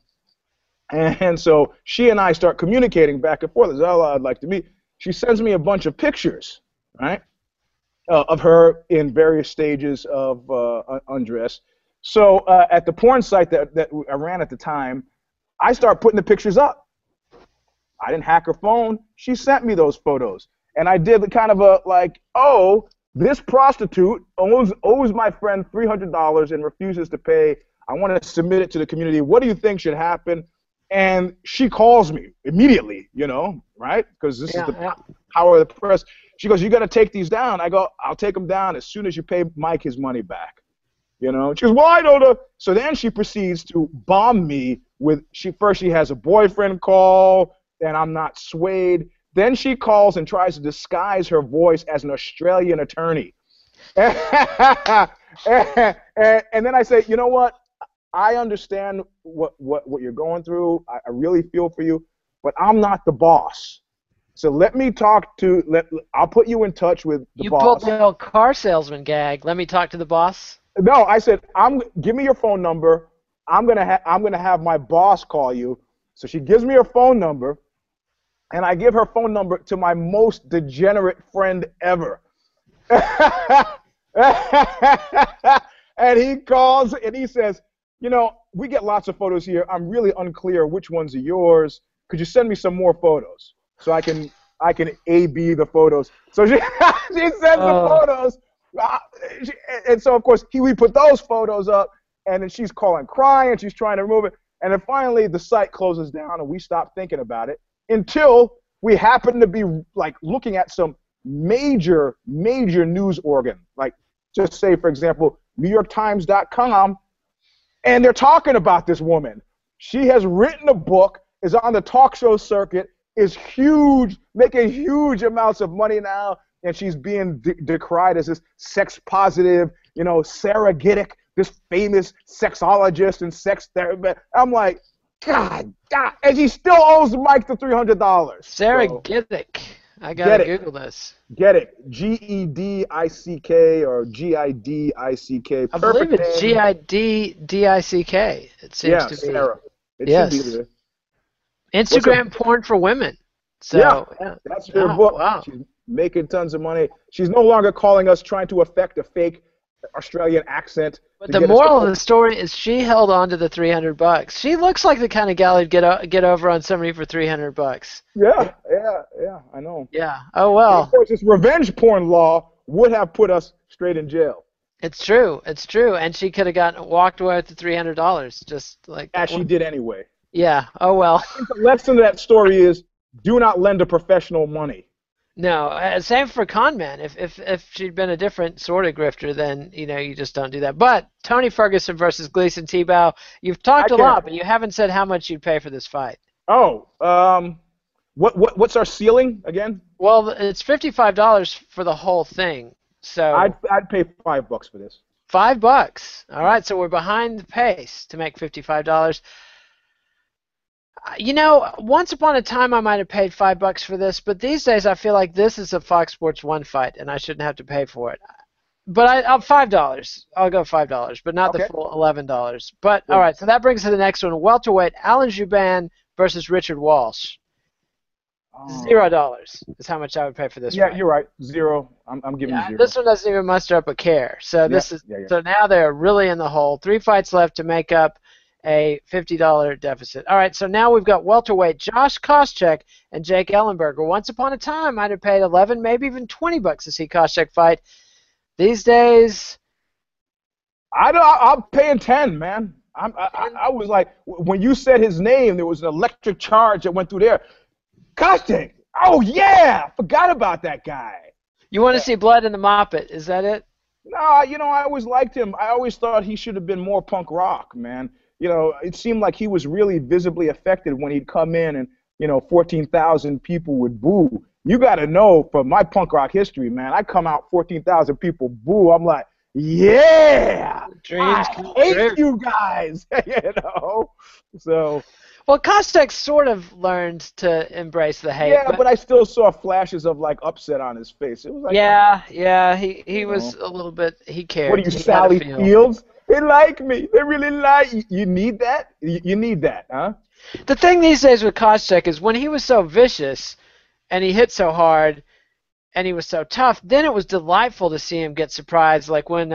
S1: so she and I start communicating back and forth. Oh, I'd like to meet. She sends me a bunch of pictures, right, of her in various stages of undress. So at the porn site that I ran at the time, I start putting the pictures up. I didn't hack her phone. She sent me those photos. And I did kind of this prostitute owes my friend $300 and refuses to pay. I want to submit it to the community. What do you think should happen? And she calls me immediately, right? Because this is the power of the press. She goes, you got to take these down. I go, I'll take them down as soon as you pay Mike his money back. She goes, well, I don't know. So then she proceeds to bomb me with, she has a boyfriend call, and I'm not swayed. Then she calls and tries to disguise her voice as an Australian attorney. And then I say, you know what? I understand what you're going through. I really feel for you, but I'm not the boss. So let me I'll put you in touch with the boss. You
S2: pulled the old car salesman gag. Let me talk to the boss.
S1: No, I said, give me your phone number. I'm gonna have my boss call you. So she gives me her phone number. And I give her phone number to my most degenerate friend ever. And he calls and he says, we get lots of photos here. I'm really unclear which ones are yours. Could you send me some more photos so I can A/B the photos? So she sends the photos. And so, of course, we put those photos up, and then she's calling crying. She's trying to remove it. And then finally the site closes down, and we stop thinking about it. Until we happen to be looking at some major news organ, like just say, for example, NewYorkTimes.com, and they're talking about this woman. She has written a book, is on the talk show circuit, is huge, making huge amounts of money now, and she's being decried as this sex positive, Sarah Giddick, this famous sexologist and sex therapist. I'm like, God, and she still owes Mike the $300.
S2: Sarah Giddick. I gotta Google this.
S1: Get it. G-E-D-I-C-K or G-I-D-I-C-K.
S2: I believe it's G-I-D-D-I-C-K. It seems to be.
S1: Sarah. It
S2: yes.
S1: should be there.
S2: Instagram porn for women. So, yeah.
S1: That's her book. Wow. She's making tons of money. She's no longer calling us trying to affect a fake Australian accent.
S2: But the moral of the story is she held on to the $300. She looks like the kind of gal who'd get over on somebody for $300.
S1: Yeah, I know.
S2: Yeah. Oh well.
S1: And of course, this revenge porn law would have put us straight in jail.
S2: It's true. And she could have walked away with the $300, just like.
S1: As she did anyway.
S2: Yeah. Oh well.
S1: I think the lesson of that story is do not lend a professional money.
S2: No. Same for Conman. If she'd been a different sort of grifter, then you just don't do that. But Tony Ferguson versus Gleason Tebow. You've
S1: I
S2: talked a
S1: can't.
S2: lot, but you haven't said how much you'd pay for this fight.
S1: Oh, what's our ceiling again?
S2: Well, it's $55 for the whole thing. So
S1: I'd pay $5 for this.
S2: $5. All
S1: Yeah.
S2: right, so we're behind the pace to make $55. Once upon a time I might have paid $5 for this, but these days I feel like this is a Fox Sports 1 fight, and I shouldn't have to pay for it. But I'll $5. I'll go $5, but not the
S1: Okay.
S2: full $11. But all
S1: Good.
S2: right, so that brings us to the next one: welterweight Alan Jouban versus Richard Walsh. $0 is how much I would pay for this
S1: Yeah,
S2: fight.
S1: you're right. Zero. I'm giving
S2: Yeah,
S1: zero.
S2: this one doesn't even muster up a care. So
S1: Yeah,
S2: this is
S1: yeah, yeah.
S2: so now they're really in the hole. 3 fights left to make up a $50 deficit. All right, so now we've got welterweight Josh Koscheck and Jake Ellenberger. Once upon a time, I'd have paid 11, maybe even $20 to see Koscheck fight. These days,
S1: I'm paying 10, man. I was like, when you said his name, there was an electric charge that went through there. Kostic. Oh yeah, forgot about that guy.
S2: you want to see blood in the Moppet? Is that it?
S1: No, I always liked him. I always thought he should have been more punk rock, man. It seemed like he was really visibly affected when he'd come in and 14,000 people would boo. You got to know from my punk rock history, man. I come out 14,000 people boo. I'm like, yeah,
S2: Dreams
S1: I
S2: come
S1: hate
S2: true.
S1: you guys, So
S2: Well, Koscheck sort of learned to embrace the hate,
S1: yeah, but I still saw flashes of like upset on his face. It was like,
S2: yeah, he
S1: you
S2: was
S1: know.
S2: a little bit. He
S1: What are
S2: cared.
S1: you,
S2: He had a
S1: Sally
S2: feel.
S1: Fields? They like me. They really like you. You need that? You need that, huh?
S2: The thing these days with Koscheck is when he was so vicious and he hit so hard and he was so tough, then it was delightful to see him get surprised, like when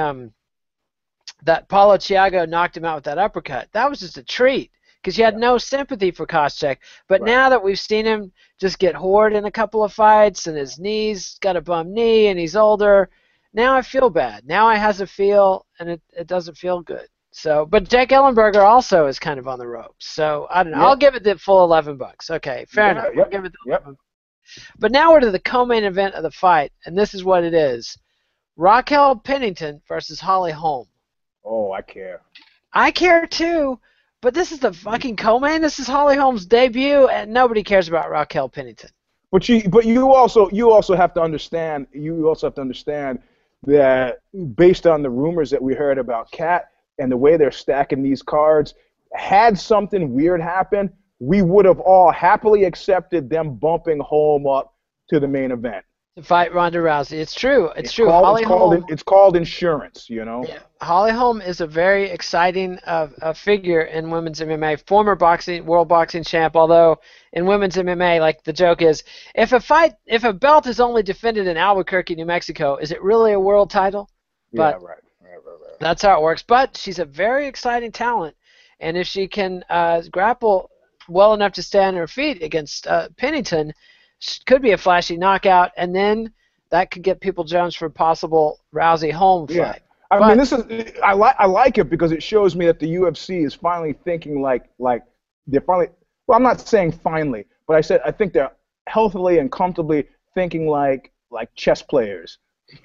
S2: that Paulo Thiago knocked him out with that uppercut. That was just a treat because you had
S1: Yeah.
S2: no sympathy for Koscheck. But
S1: Right.
S2: now that we've seen him just get whored in a couple of fights and his knee's got a bum knee and he's older, now I feel bad. Now I has a feel and it doesn't feel good. So, but Jake Ellenberger also is kind of on the ropes. So I don't know.
S1: Yeah.
S2: I'll give it the full $11. Okay, fair
S1: Yeah,
S2: enough. I'll
S1: yep,
S2: give it the
S1: yep.
S2: 11. But now we're to the co-main event of the fight, and this is what it is: Raquel Pennington versus Holly Holm.
S1: Oh, I care.
S2: I care too, but this is the fucking co-main. This is Holly Holm's debut, and nobody cares about Raquel Pennington.
S1: But you also have to understand. You also have to understand that based on the rumors that we heard about Kat and the way they're stacking these cards, had something weird happen, we would have all happily accepted them bumping home up to the main event.
S2: To fight Ronda Rousey. It's true. It's true.
S1: It's called insurance,
S2: Yeah, Holly Holm is a very exciting figure in women's MMA. Former world boxing champ. Although in women's MMA, like the joke is, if a belt is only defended in Albuquerque, New Mexico, is it really a world title? But
S1: Yeah, right.
S2: that's how it works. But she's a very exciting talent, and if she can grapple well enough to stay on her feet against Pennington, could be a flashy knockout, and then that could get People Jones for a possible Rousey-Holm fight.
S1: Yeah. I mean, I like it because it shows me that the UFC is finally thinking like they're finally. Well, I'm not saying finally, but I think they're healthily and comfortably thinking like chess players.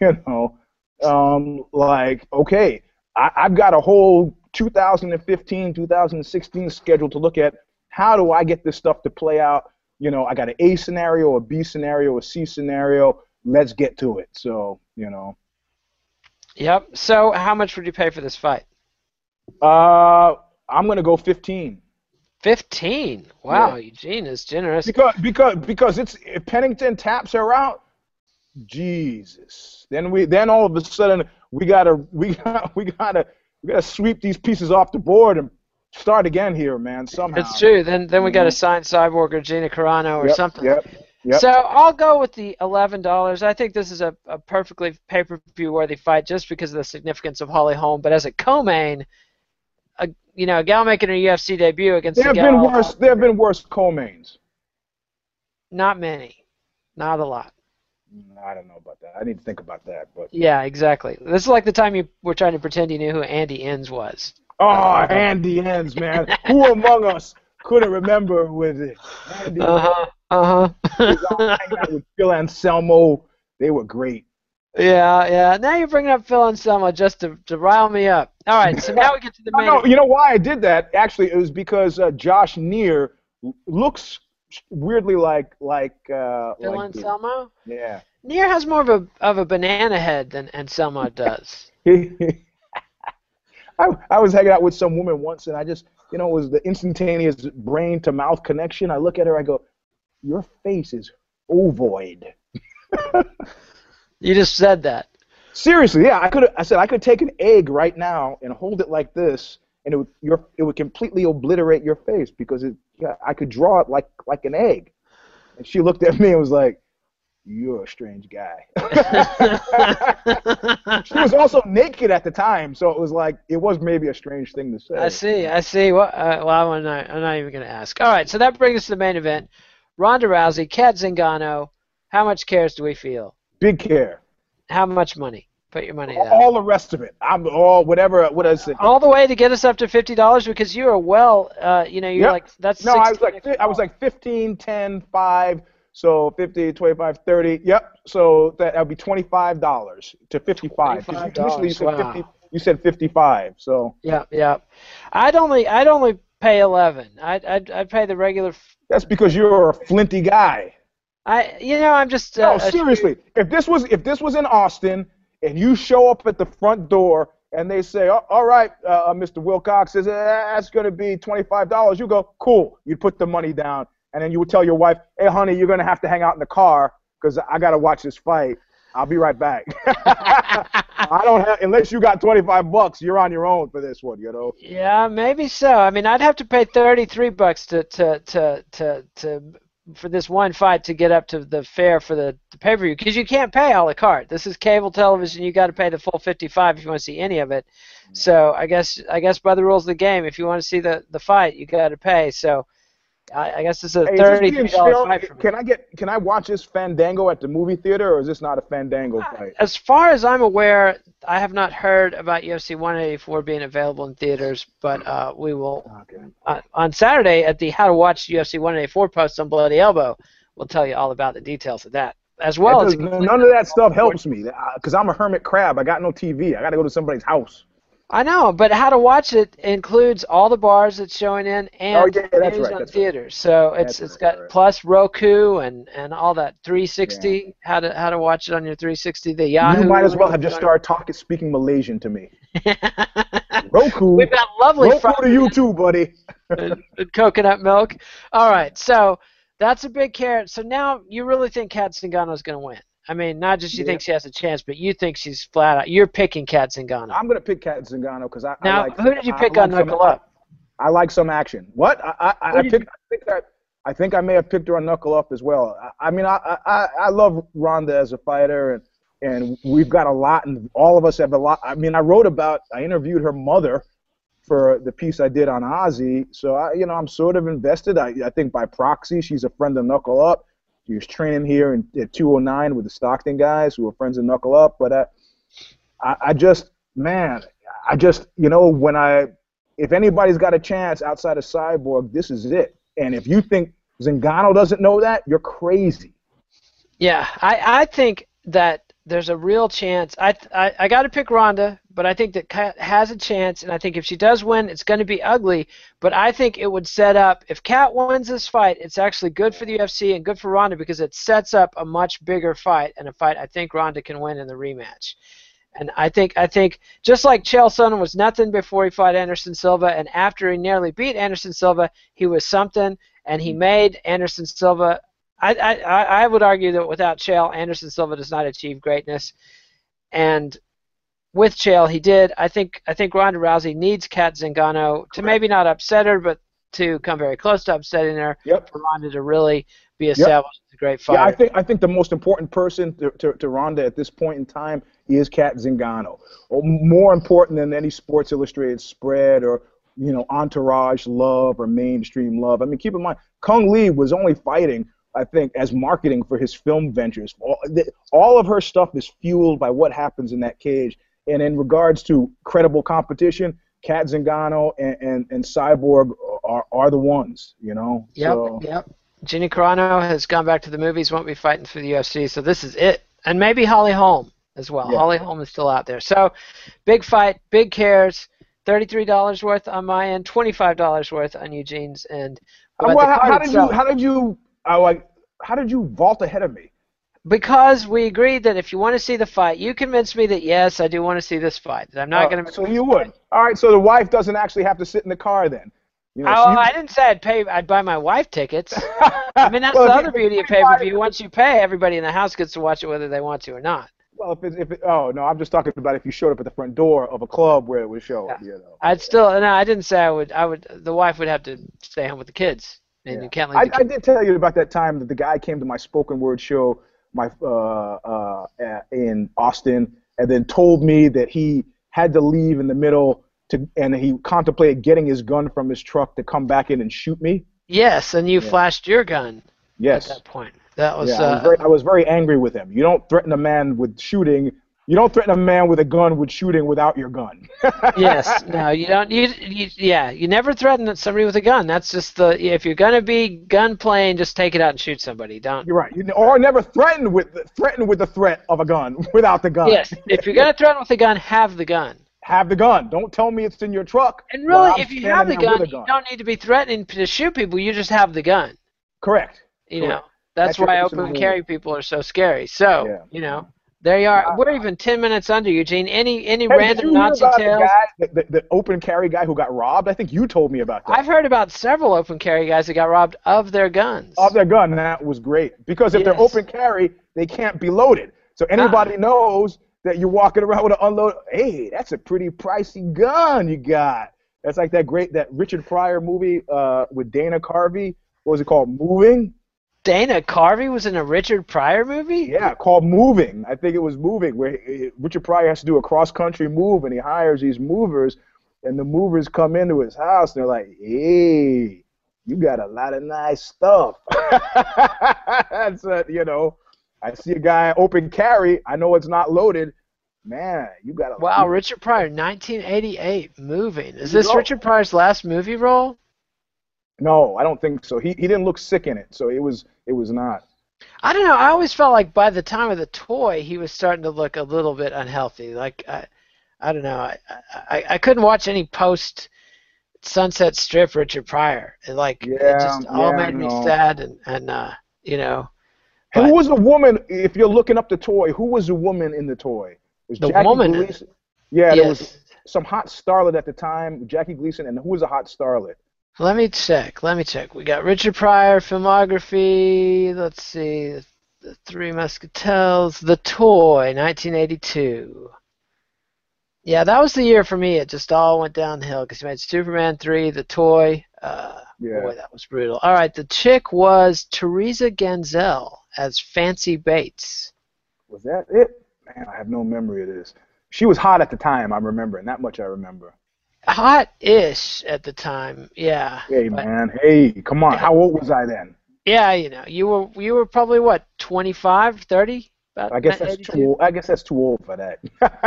S1: Like okay, I've got a whole 2015, 2016 schedule to look at. How do I get this stuff to play out? I got an A scenario, a B scenario, a C scenario. Let's get to it. So.
S2: Yep. So how much would you pay for this fight?
S1: I'm gonna go 15.
S2: 15. Wow,
S1: Yeah.
S2: Eugene is generous.
S1: Because it's if Pennington taps her out, Jesus. Then all of a sudden we gotta sweep these pieces off the board and start again here, man. Somehow.
S2: It's true. Then we got to sign Cyborg or Gina Carano or something.
S1: Yep.
S2: So I'll go with the $11. I think this is a perfectly pay-per-view worthy fight just because of the significance of Holly Holm. But as a co-main, a gal making her UFC debut against
S1: There have been worse co-mains.
S2: Not many, not a lot.
S1: I don't know about that. I need to think about that. But
S2: Yeah, exactly. This is like the time you were trying to pretend you knew who Andy Enns was.
S1: oh, Andy Enns, man. Who among us couldn't remember was it Andy. Hanging out with Phil Anselmo. They were great.
S2: Yeah. Now you're bringing up Phil Anselmo just to rile me up. All right, so now we get to the main.
S1: No, you know why I did that? Actually, it was because Josh Neer looks weirdly like
S2: Phil Anselmo.
S1: Yeah.
S2: Neer has more of a banana head than Anselmo does.
S1: I was hanging out with some woman once, and I just, it was the instantaneous brain to mouth connection. I look at her, I go, "Your face is ovoid."
S2: You just said that.
S1: Seriously, yeah. I said I could take an egg right now and hold it like this, and it would completely obliterate your face because I could draw it like an egg. And she looked at me and was like, "You're a strange guy." She was also naked at the time, so it was maybe a strange thing to say.
S2: I see. Well, I'm not even going to ask. All right, so that brings us to the main event. Ronda Rousey, Cat Zingano. How much cares do we feel?
S1: Big care.
S2: How much money? Put your money down.
S1: All the rest of it. I'm all whatever. What I say.
S2: All the way to get us up to $50 because you are well. You're
S1: yep.
S2: like that's.
S1: No, I was like 15, 10, 5. So 50, 25, 30. Yep. So that would be $25 to 55. Initially you said
S2: wow.
S1: 50. You said 55. So.
S2: Yeah. I'd only pay 11. I'd pay the regular.
S1: That's because you're a flinty guy.
S2: I'm just.
S1: No, seriously. If this was in Austin and you show up at the front door and they say, "All right, Mr. Wilcox says that's going to be $25," you go, "Cool." You'd put the money down, and then you would tell your wife, "Hey, honey, you're going to have to hang out in the car because I got to watch this fight. I'll be right back." I don't have unless you got $25. You're on your own for this one,
S2: Yeah, maybe so. I mean, I'd have to pay $33 to for this one fight to get up to the fare for the pay-per-view because you can't pay a la carte. This is cable television. You got to pay the full 55 if you want to see any of it. So I guess by the rules of the game, if you want to see the fight, you got to pay. So I guess it's a $33 fight for me.
S1: Can I watch this Fandango at the movie theater, or is this not a Fandango fight?
S2: As far as I'm aware, I have not heard about UFC 184 being available in theaters, but we will on Saturday at the How to Watch UFC 184 post on Bloody Elbow. We'll tell you all about the details of that, as well as
S1: none of that stuff helps me because I'm a hermit crab. I got no TV. I got to go to somebody's house.
S2: I know, but How to Watch It includes all the bars it's showing in and news on theaters. So it's got plus Roku and all that 360. Yeah. How to watch it on your 360. The Yahoo.
S1: You might as well have just started speaking Malaysian to me. Roku.
S2: We've got lovely
S1: Roku to you too, buddy.
S2: and coconut milk. All right, so that's a big carrot. So now you really think Cat Zingano is going to win? I mean, not just you think she has a chance, but you think she's flat out. You're picking Cat Zingano.
S1: I'm going to pick Cat Zingano because I like.
S2: Who did you pick on Knuckle Up?
S1: I like some action. What? I think I may have picked her on Knuckle Up as well. I mean, I love Ronda as a fighter, and we've got a lot, and all of us have a lot. I mean, I interviewed her mother for the piece I did on Ozzy, so I'm sort of invested. I think by proxy, she's a friend of Knuckle Up. He was training here at 209 with the Stockton guys who were friends of Knuckle Up. But if anybody's got a chance outside of Cyborg, this is it. And if you think Zingano doesn't know that, you're crazy.
S2: Yeah, I think that there's a real chance. I got to pick Ronda, but I think that Kat has a chance, and I think if she does win, it's going to be ugly. But I think it would set up, if Kat wins this fight, it's actually good for the UFC and good for Ronda because it sets up a much bigger fight and a fight I think Ronda can win in the rematch. And I think just like Chael Sonnen was nothing before he fought Anderson Silva, and after he nearly beat Anderson Silva, he was something, and he made Anderson Silva. I would argue that without Chael, Anderson Silva does not achieve greatness, and with Chael, he did. I think Ronda Rousey needs Cat Zingano to maybe not upset her, but to come very close to upsetting her.
S1: Yep.
S2: For Ronda to really be established as a great fighter.
S1: Yeah, I think the most important person to Ronda at this point in time is Cat Zingano. More important than any Sports Illustrated spread or Entourage love or mainstream love. I mean, keep in mind, Kung Lee was only fighting, I think, as marketing for his film ventures. All of her stuff is fueled by what happens in that cage. And in regards to credible competition, Cat Zingano and Cyborg are the ones, you know.
S2: Yep,
S1: So
S2: yep. Gina Carano has gone back to the movies, won't be fighting for the UFC, so this is it. And maybe Holly Holm as well.
S1: yeah.
S2: Holly Holm is still out there. So, big fight, big cares. $33 worth on my end, $25 worth on Eugene's end. But
S1: Well,
S2: the card itself,
S1: how did you vault ahead of me?
S2: because we agreed that if you want to see the fight, you convinced me that yes, I do want to see this fight. That I'm not going to.
S1: So you would. All right. So the wife doesn't actually have to sit in the car then. You know,
S2: Oh, I didn't say I'd buy my wife tickets. I mean, that's
S1: Well,
S2: the
S1: if
S2: other beauty of pay-per-view. Once you pay, everybody in the house gets to watch it whether they want to or not.
S1: Well, oh no, I'm just talking about if you showed up at the front door of a club where it would show.
S2: Yeah.
S1: You know.
S2: I'd still no. I didn't say I would. The wife would have to stay home with the kids, and you can't leave the
S1: I
S2: kids.
S1: did tell you about that time that the guy came to my spoken word show, in Austin, and then told me that he had to leave in the middle and he contemplated getting his gun from his truck to come back in and shoot me.
S2: Yes, and you flashed your gun.
S1: Yes.
S2: At that point, that was.
S1: I was very angry with him. You don't threaten a man with shooting. You don't threaten a man with a gun with shooting without your gun.
S2: Yes. No, you don't. You never threaten somebody with a gun. That's just if you're gonna be gun playing, just take it out and shoot somebody. Don't.
S1: You're right. Or never threaten with the threat of a gun without the gun.
S2: Yes. If you're gonna threaten with a gun, have the gun.
S1: Have the gun. Don't tell me it's in your truck.
S2: And really,
S1: while I'm
S2: if you have the
S1: standing there
S2: gun,
S1: with a
S2: you don't need to be threatening to shoot people. You just have the gun.
S1: Correct.
S2: You
S1: Correct.
S2: know, that's
S1: your
S2: why
S1: personal
S2: open
S1: rule.
S2: carry people are so scary. So,
S1: Yeah.
S2: you know, there you are. We're even 10 minutes under, Eugene. Any
S1: Hey, did
S2: random
S1: you hear
S2: Nazi
S1: about
S2: tales?
S1: the open carry guy who got robbed? I think you told me about that.
S2: I've heard about several open carry guys that got robbed of their guns.
S1: Of their gun, and that was great. Because if they're
S2: Yes.
S1: open carry, they can't be loaded. So anybody knows that you're walking around with an unloaded, hey, that's a pretty pricey gun you got. That's like that Richard Pryor movie with Dana Carvey. What was it called? Moving?
S2: Dana Carvey was in a Richard Pryor movie?
S1: Yeah, called Moving. I think it was Moving, where Richard Pryor has to do a cross-country move, and he hires these movers, and the movers come into his house, and they're like, hey, you got a lot of nice stuff. That's you know, I see a guy open carry. I know it's not loaded. Man, you got a
S2: Wow, Richard Pryor, 1988, Moving. Is
S1: There you
S2: this
S1: go.
S2: Richard Pryor's last movie role?
S1: No, I don't think so. He didn't look sick in it, so it was not.
S2: I don't know. I always felt like by the time of The Toy, he was starting to look a little bit unhealthy. Like I don't know. I couldn't watch any post Sunset Strip Richard Pryor. It just all made me sad and you know.
S1: Who was the woman? If you're looking up The Toy, who was the woman in The Toy? Was
S2: The
S1: Jackie
S2: woman?
S1: Gleason? Yeah, there was
S2: Yes.
S1: some hot starlet at the time, Jackie Gleason, and who was a hot starlet?
S2: Let me check. We got Richard Pryor filmography. Let's see. The Three Muscatels. The Toy, 1982. Yeah, that was the year for me. It just all went downhill because he made Superman 3, The Toy.
S1: Yeah.
S2: Boy, that was brutal. All right, the chick was Teresa Ganzel as Fancy Bates.
S1: Was that it? Man, I have no memory of this. She was hot at the time, I'm remembering. That much I remember.
S2: Hot-ish at the time, yeah.
S1: Hey,
S2: But-
S1: man. Hey, come on. How old was I then?
S2: Yeah, you know, you were probably what, 25, 30? About
S1: I guess that's
S2: 82?
S1: too old. I guess that's too old for that.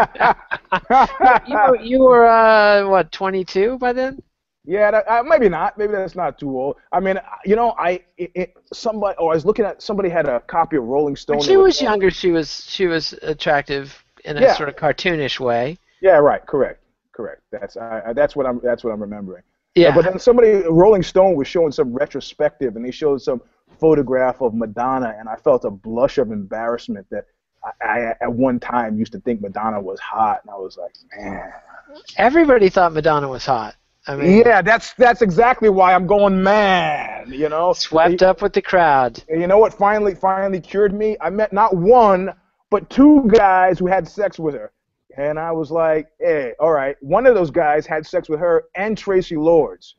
S2: you were what, 22 by then?
S1: Yeah, maybe not. Maybe that's not too old. I mean, you know, I was looking at somebody had a copy of Rolling Stone.
S2: When she was younger, she was attractive in a sort of cartoonish way.
S1: Yeah, right. Correct. That's what I'm remembering.
S2: Yeah.
S1: But then Rolling Stone was showing some retrospective, and they showed some photograph of Madonna, and I felt a blush of embarrassment that I at one time used to think Madonna was hot, and I was like, man.
S2: Everybody thought Madonna was hot. I mean,
S1: Yeah, that's exactly why I'm going mad. You know,
S2: swept up with the crowd.
S1: And you know what finally cured me? I met not one, but two guys who had sex with her. And I was like, hey, all right. One of those guys had sex with her and Tracy Lords.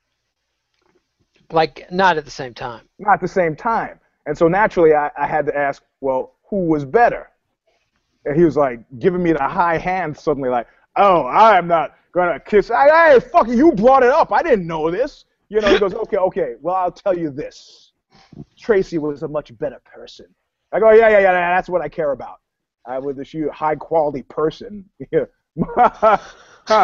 S2: Like, not at the same time.
S1: Not at the same time. And so naturally I had to ask, well, who was better? And he was like giving me the high hand suddenly, like, oh, I am not going to kiss. Hey, fuck you brought it up. I didn't know this. You know, he goes, okay. Well, I'll tell you this. Tracy was a much better person. I go, yeah, that's what I care about. I was a high-quality person. Yeah.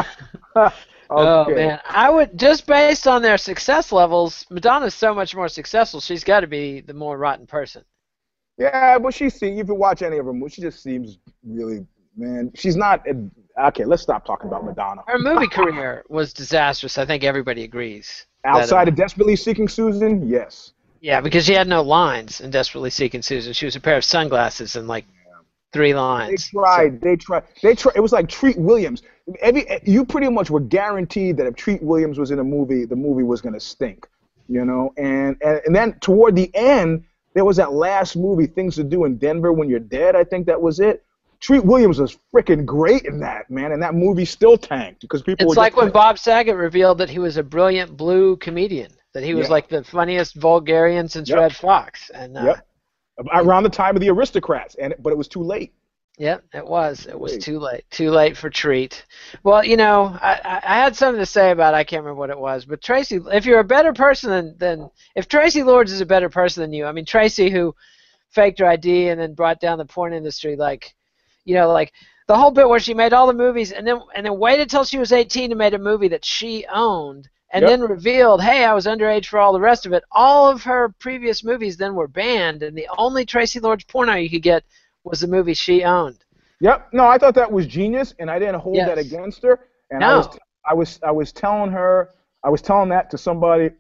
S2: Oh
S1: Okay.
S2: man, I would just based on their success levels, Madonna's so much more successful. She's got to be the more rotten person.
S1: Yeah, but if you watch any of her movies, she just seems really, man. She's not. Okay, let's stop talking about Madonna.
S2: Her movie career was disastrous. I think everybody agrees that.
S1: Outside of Desperately Seeking Susan, yes.
S2: Yeah, because she had no lines in Desperately Seeking Susan. She was a pair of sunglasses and like 3
S1: They
S2: lines. So,
S1: tried. They tried. It was like Treat Williams. You pretty much were guaranteed that if Treat Williams was in a movie, the movie was gonna stink. You know, and then toward the end, there was that last movie, Things to Do in Denver When You're Dead. I think that was it. Treat Williams was freaking great in that, man, and that movie still tanked because people
S2: it's
S1: were
S2: like
S1: just
S2: when Bob Saget revealed that he was a brilliant blue comedian, that he was
S1: yeah.
S2: like the funniest vulgarian since
S1: Yep.
S2: Red Fox. And
S1: Yep. Around the time of the Aristocrats, but it was too late.
S2: yeah, it was. It was too late. Too late for Treat. Well, you know, I had something to say about I can't remember what it was, but Tracy, if you're a better person than if Tracy Lords is a better person than you, I mean Tracy who faked her ID and then brought down the porn industry, like, you know, like the whole bit where she made all the movies and then waited till she was 18 to make a movie that she owned. And then revealed, hey, I was underage for all the rest of it. All of her previous movies then were banned, and the only Tracy Lords porno you could get was the movie she owned.
S1: Yep. No, I thought that was genius, and I didn't hold that against her. And
S2: no.
S1: I was telling that to somebody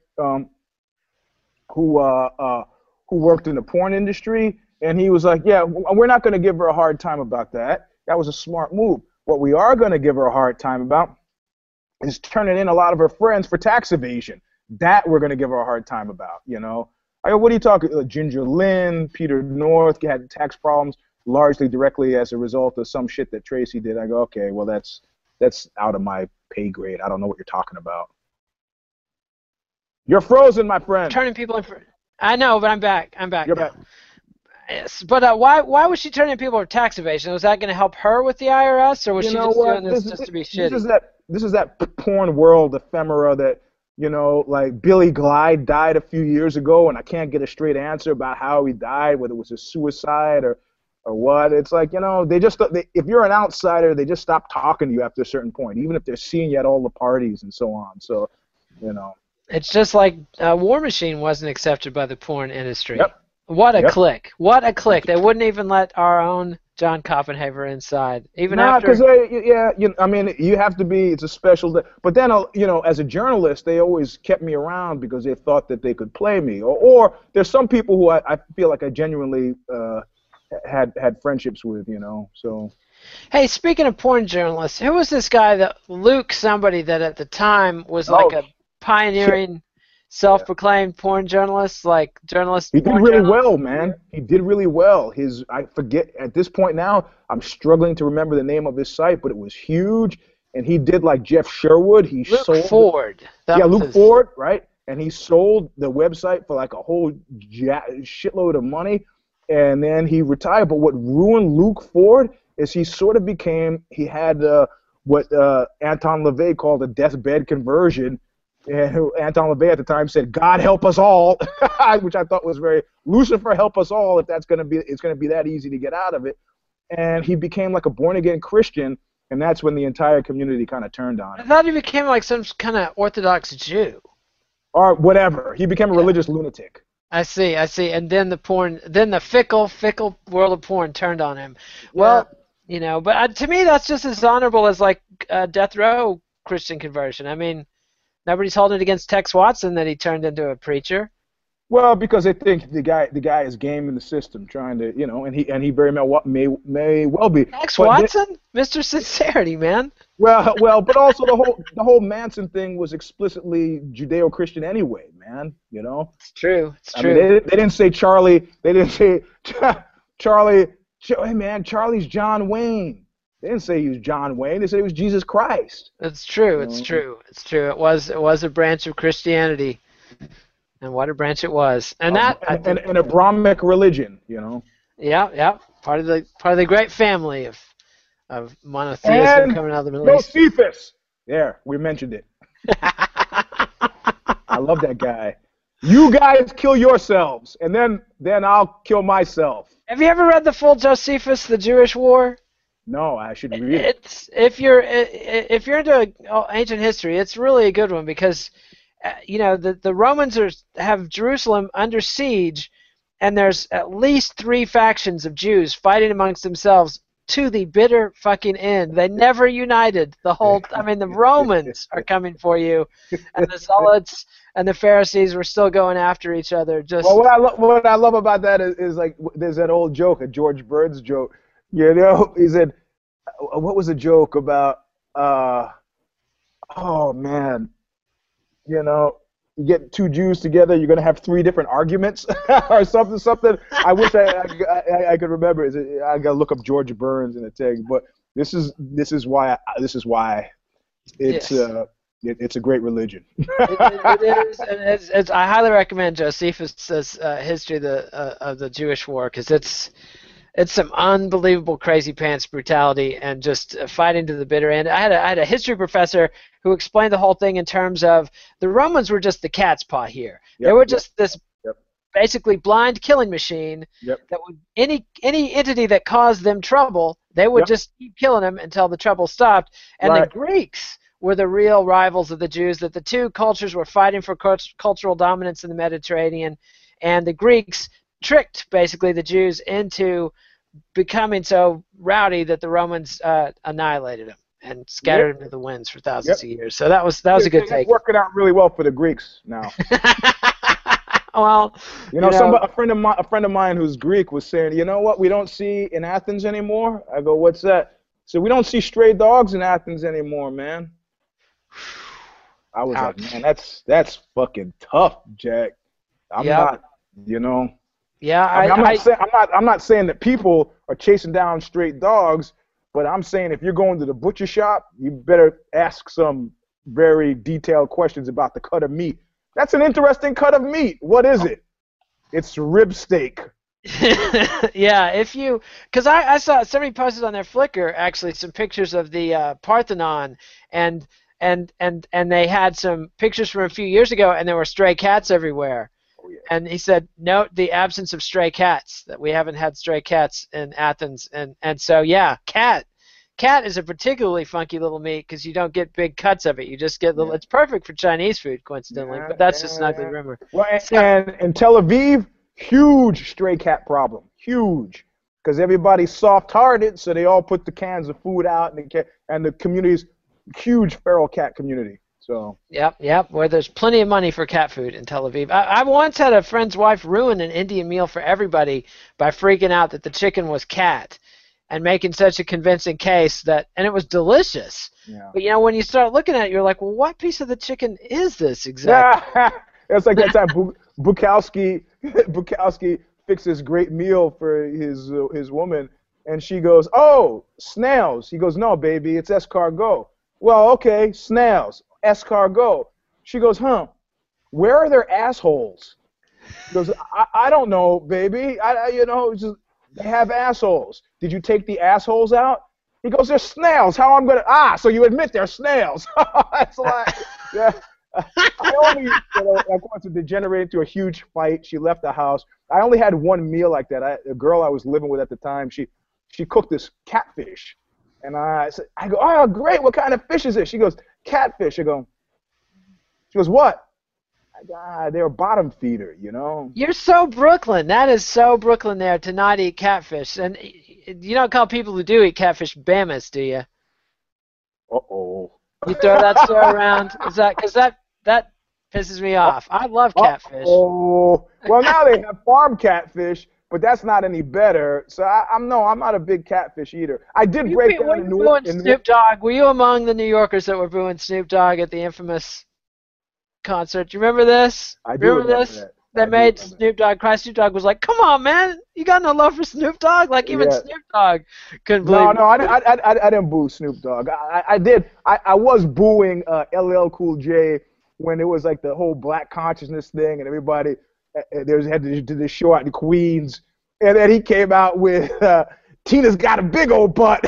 S1: who worked in the porn industry, and he was like, yeah, we're not going to give her a hard time about that. That was a smart move. What we are going to give her a hard time about is turning in a lot of her friends for tax evasion. That we're going to give her a hard time about, you know. I go, what are you talking? Ginger Lynn, Peter North had tax problems largely directly as a result of some shit that Tracy did. I go, okay, well that's out of my pay grade. I don't know what you're talking about. You're frozen, my friend.
S2: Turning people in for. I know, but I'm back. I'm back.
S1: You're back.
S2: Yes, but why was she turning people for tax evasion? Was that going to help her with the IRS, or was she just doing this just to be shitty?
S1: This is that porn world ephemera that, you know, like Billy Glide died a few years ago, and I can't get a straight answer about how he died, whether it was a suicide or what. It's like, you know, if you're an outsider, they just stop talking to you after a certain point, even if they're seeing you at all the parties and so on. So, you know.
S2: It's just like War Machine wasn't accepted by the porn industry.
S1: Yep.
S2: What a click. What a click. They wouldn't even let our own John Copenhaver inside. Even after.
S1: Because I mean, you have to be. It's a special. But then, you know, as a journalist, they always kept me around because they thought that they could play me. Or there's some people who I feel like I genuinely had friendships with. You know, so.
S2: Hey, speaking of porn journalists, who was this guy that Luke somebody that at the time was like a pioneering, self-proclaimed porn journalist, like journalist?
S1: He did really well, man. He did really well. I forget at this point now. I'm struggling to remember the name of his site, but it was huge. And he did like Jeff Sherwood.
S2: Luke Ford.
S1: Luke Ford, right? And he sold the website for like a whole shitload of money. And then he retired. But what ruined Luke Ford is he sort of he had what Anton LaVey called a deathbed conversion. And Anton LaVey at the time said, "God help us all," which I thought was very Lucifer help us all. If it's going to be that easy to get out of it, and he became like a born again Christian, and that's when the entire community kind of turned on him.
S2: I thought he became like some kind of Orthodox Jew,
S1: or whatever. He became a religious lunatic.
S2: I see, and then the fickle world of porn turned on him. Well, you know, but to me that's just as honorable as like death row Christian conversion. I mean. Nobody's holding it against Tex Watson that he turned into a preacher.
S1: Well, because they think the guy is gaming the system, trying to, you know, and he very may well be.
S2: Tex Watson, Mr. Sincerity, man.
S1: Well, but also the whole Manson thing was explicitly Judeo-Christian anyway, man. You know.
S2: It's true.
S1: I mean, they didn't say Charlie. They didn't say Charlie. Hey, man, Charlie's John Wayne. They didn't say he was John Wayne. They said he was Jesus Christ.
S2: It's true. It's true. It's true. It was a branch of Christianity, and what a branch it was. And
S1: and a Brahmic religion, you know.
S2: Yeah. Part of the great family of monotheism coming out of the Middle East.
S1: Josephus. There, we mentioned it. I love that guy. You guys kill yourselves, and then I'll kill myself.
S2: Have you ever read the full Josephus, the Jewish War?
S1: No, I should read it.
S2: It's if you're into ancient history, it's really a good one because the Romans have Jerusalem under siege, and there's at least three factions of Jews fighting amongst themselves to the bitter fucking end. They never united. I mean, the Romans are coming for you, and the Zealots and the Pharisees were still going after each other.
S1: Well, what I love about that is like there's that old joke, a George Burns joke. You know, he said, what was a joke about? Oh man, you know, you get two Jews together, you're gonna have three different arguments or something. I wish I could remember. I gotta look up George Burns in a thing, but this is why it's
S2: Yes.
S1: it's a great religion.
S2: It is, and I highly recommend Josephus' history of the Jewish war because it's some unbelievable crazy pants brutality and just fighting to the bitter end. I had a history professor who explained the whole thing in terms of the Romans were just the cat's paw here. They were just this basically blind killing machine that would any entity that caused them trouble, they would just keep killing them until the trouble stopped. And the Greeks were the real rivals of the Jews, that the two cultures were fighting for cultural dominance in the Mediterranean, and the Greeks tricked basically the Jews into becoming so rowdy that the Romans annihilated them and scattered them to the winds for thousands of years. So that was a good take.
S1: It's working out really well for the Greeks now.
S2: Well,
S1: a friend of mine who's Greek was saying, you know what, we don't see in Athens anymore. I go, what's that? So we don't see stray dogs in Athens anymore, man. I was like, man, that's fucking tough, Jack. I'm not,
S2: Yeah,
S1: I'm not saying that people are chasing down stray dogs, but I'm saying if you're going to the butcher shop, you better ask some very detailed questions about the cut of meat. That's an interesting cut of meat. What is it? It's rib steak.
S2: Yeah, because I saw somebody posted on their Flickr actually some pictures of the Parthenon, and they had some pictures from a few years ago, and there were stray cats everywhere. Oh, yeah. And he said, note the absence of stray cats, that we haven't had stray cats in Athens, and so yeah, cat is a particularly funky little meat because you don't get big cuts of it. You just get little. It's perfect for Chinese food, coincidentally, but that's just an ugly rumor.
S1: Well, and in Tel Aviv, huge stray cat problem, huge, because everybody's soft-hearted, so they all put the cans of food out, and the community's huge feral cat community. So.
S2: Yep. Where there's plenty of money for cat food in Tel Aviv. I once had a friend's wife ruin an Indian meal for everybody by freaking out that the chicken was cat, and making such a convincing case and it was delicious. Yeah. But when you start looking at it, you're like, well, what piece of the chicken is this exactly?
S1: It's like that time Bukowski fixed this great meal for his woman, and she goes, "Oh, snails." He goes, "No, baby, it's escargot." Well, okay, snails, escargot. She goes, "Huh? Where are their assholes?" He goes, I don't know, baby. They have assholes. Did you take the assholes out? He goes, they're snails. How I'm gonna? So you admit they're snails? That's like, yeah. I only, of course, it degenerated into a huge fight. She left the house. I only had one meal like that. A girl I was living with at the time, she cooked this catfish, and I go, oh great, what kind of fish is it? She goes, catfish. She goes, what? They're a bottom feeder,
S2: You're so Brooklyn. That is so Brooklyn there to not eat catfish. And you don't call people who do eat catfish Bamas, do you?
S1: Uh-oh.
S2: You throw that story around? Because that pisses me off. I love catfish.
S1: Oh, well now they have farm catfish, but that's not any better. So I'm not a big catfish eater. I did break down in New York.
S2: Snoop Dogg. Were you among the New Yorkers that were booing Snoop Dogg at the infamous concert? Do you remember this?
S1: I do remember this.
S2: That made Snoop Dogg cry. Snoop Dogg was like, "Come on, man, you got no love for Snoop Dogg?" Like even Snoop Dogg couldn't believe.
S1: No, I didn't boo Snoop Dogg. I did. I was booing LL Cool J when it was like the whole black consciousness thing, and everybody had to do this show out in Queens, and then he came out with Tina's got a big old butt.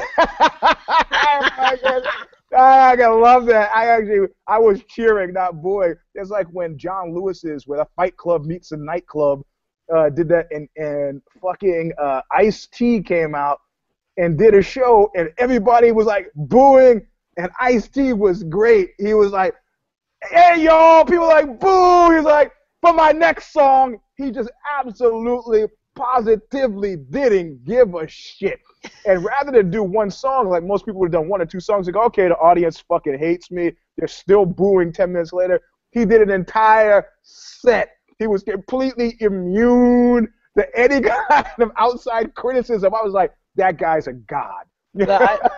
S1: I gotta love that. I was cheering, not booing. It's like when John Lewis's, where the Fight Club meets a nightclub, did that, and fucking Ice-T came out and did a show, and everybody was like booing, and Ice-T was great. He was like, "Hey y'all," people were like boo. He's like, "For my next song," he just absolutely, positively didn't give a shit. And rather than do one song, like most people would have done 1 or 2 songs, like, okay, the audience fucking hates me. They're still booing 10 minutes later. He did an entire set. He was completely immune to any kind of outside criticism. I was like, that guy's a god.
S2: No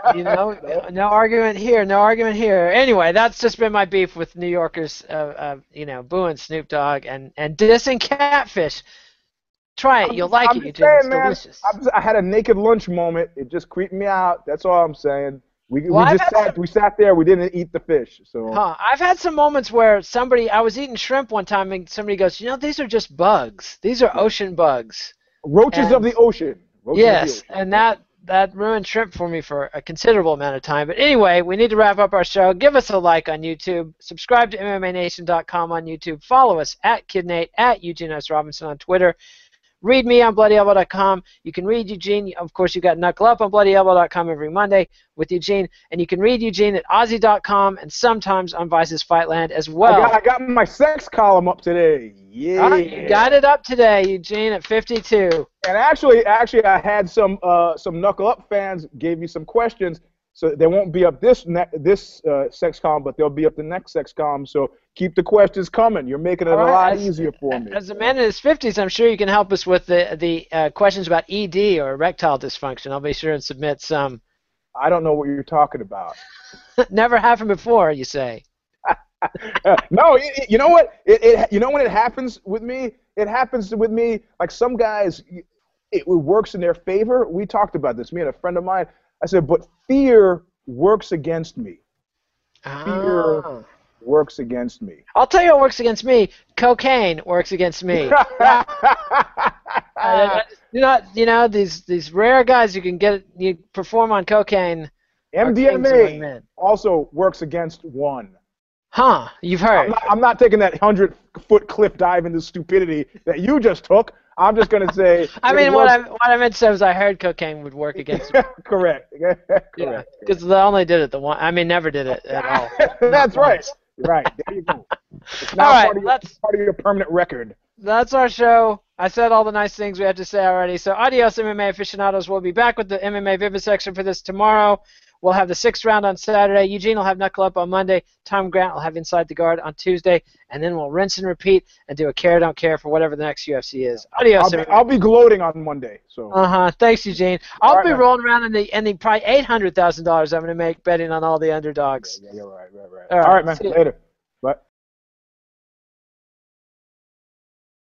S2: argument here, no argument here. Anyway, that's just been my beef with New Yorkers, booing Snoop Dogg and dissing Catfish. Try it, you'll like it, Eugene. It's delicious.
S1: I had a naked lunch moment. It just creeped me out. That's all I'm saying. We sat there. We didn't eat the fish. So.
S2: I've had some moments where I was eating shrimp one time, and somebody goes, these are just bugs. These are ocean bugs.
S1: Roaches of the ocean.
S2: Yes, and that ruined shrimp for me for a considerable amount of time. But anyway, we need to wrap up our show. Give us a like on YouTube. Subscribe to MMANation.com on YouTube. Follow us at KidNate, at Eugene S. Robinson on Twitter. Read me on BloodyElbow.com. You can read Eugene. Of course, you got Knuckle Up on BloodyElbow.com every Monday with Eugene. And you can read Eugene at Aussie.com and sometimes on Vice's Fightland as well.
S1: I got my sex column up today. Yeah.
S2: You got it up today, Eugene, at 52.
S1: And actually, I had some Knuckle Up fans gave me some questions. So they won't be up this sex column, but they'll be up the next sex column. So keep the questions coming. You're making it a lot easier for me.
S2: As a man in his 50s, I'm sure you can help us with the questions about ED or erectile dysfunction. I'll be sure and submit some.
S1: I don't know what you're talking about.
S2: Never happened before, you say?
S1: No, you know what? You know when it happens with me? It happens with me like some guys. It works in their favor. We talked about this. Me and a friend of mine. I said, but fear works against me. Fear works against me.
S2: I'll tell you what works against me. Cocaine works against me. These rare guys you perform on cocaine.
S1: MDMA also works against one.
S2: Huh? You've heard.
S1: I'm not taking that 100-foot cliff dive into stupidity that you just took. I'm just going to say.
S2: I mean, what I meant to say was I heard cocaine would work against me.
S1: Correct.
S2: Yeah, because they only did it the one. I mean, never did it at all.
S1: That's right. Right. There you go. It's now part of your permanent record.
S2: That's our show. I said all the nice things we had to say already. So adios, MMA aficionados. We'll be back with the MMA Vivisection for this tomorrow. We'll have the 6th round on Saturday. Eugene will have Knuckle Up on Monday. Tom Grant will have Inside the Guard on Tuesday. And then we'll rinse and repeat and do a care, don't care for whatever the next UFC is. Adios,
S1: I'll be gloating on Monday. So.
S2: Thanks, Eugene. I'll be rolling around in the probably $800,000 I'm going to make betting on all the underdogs.
S1: Yeah, you're right. All right, man. Later. Bye.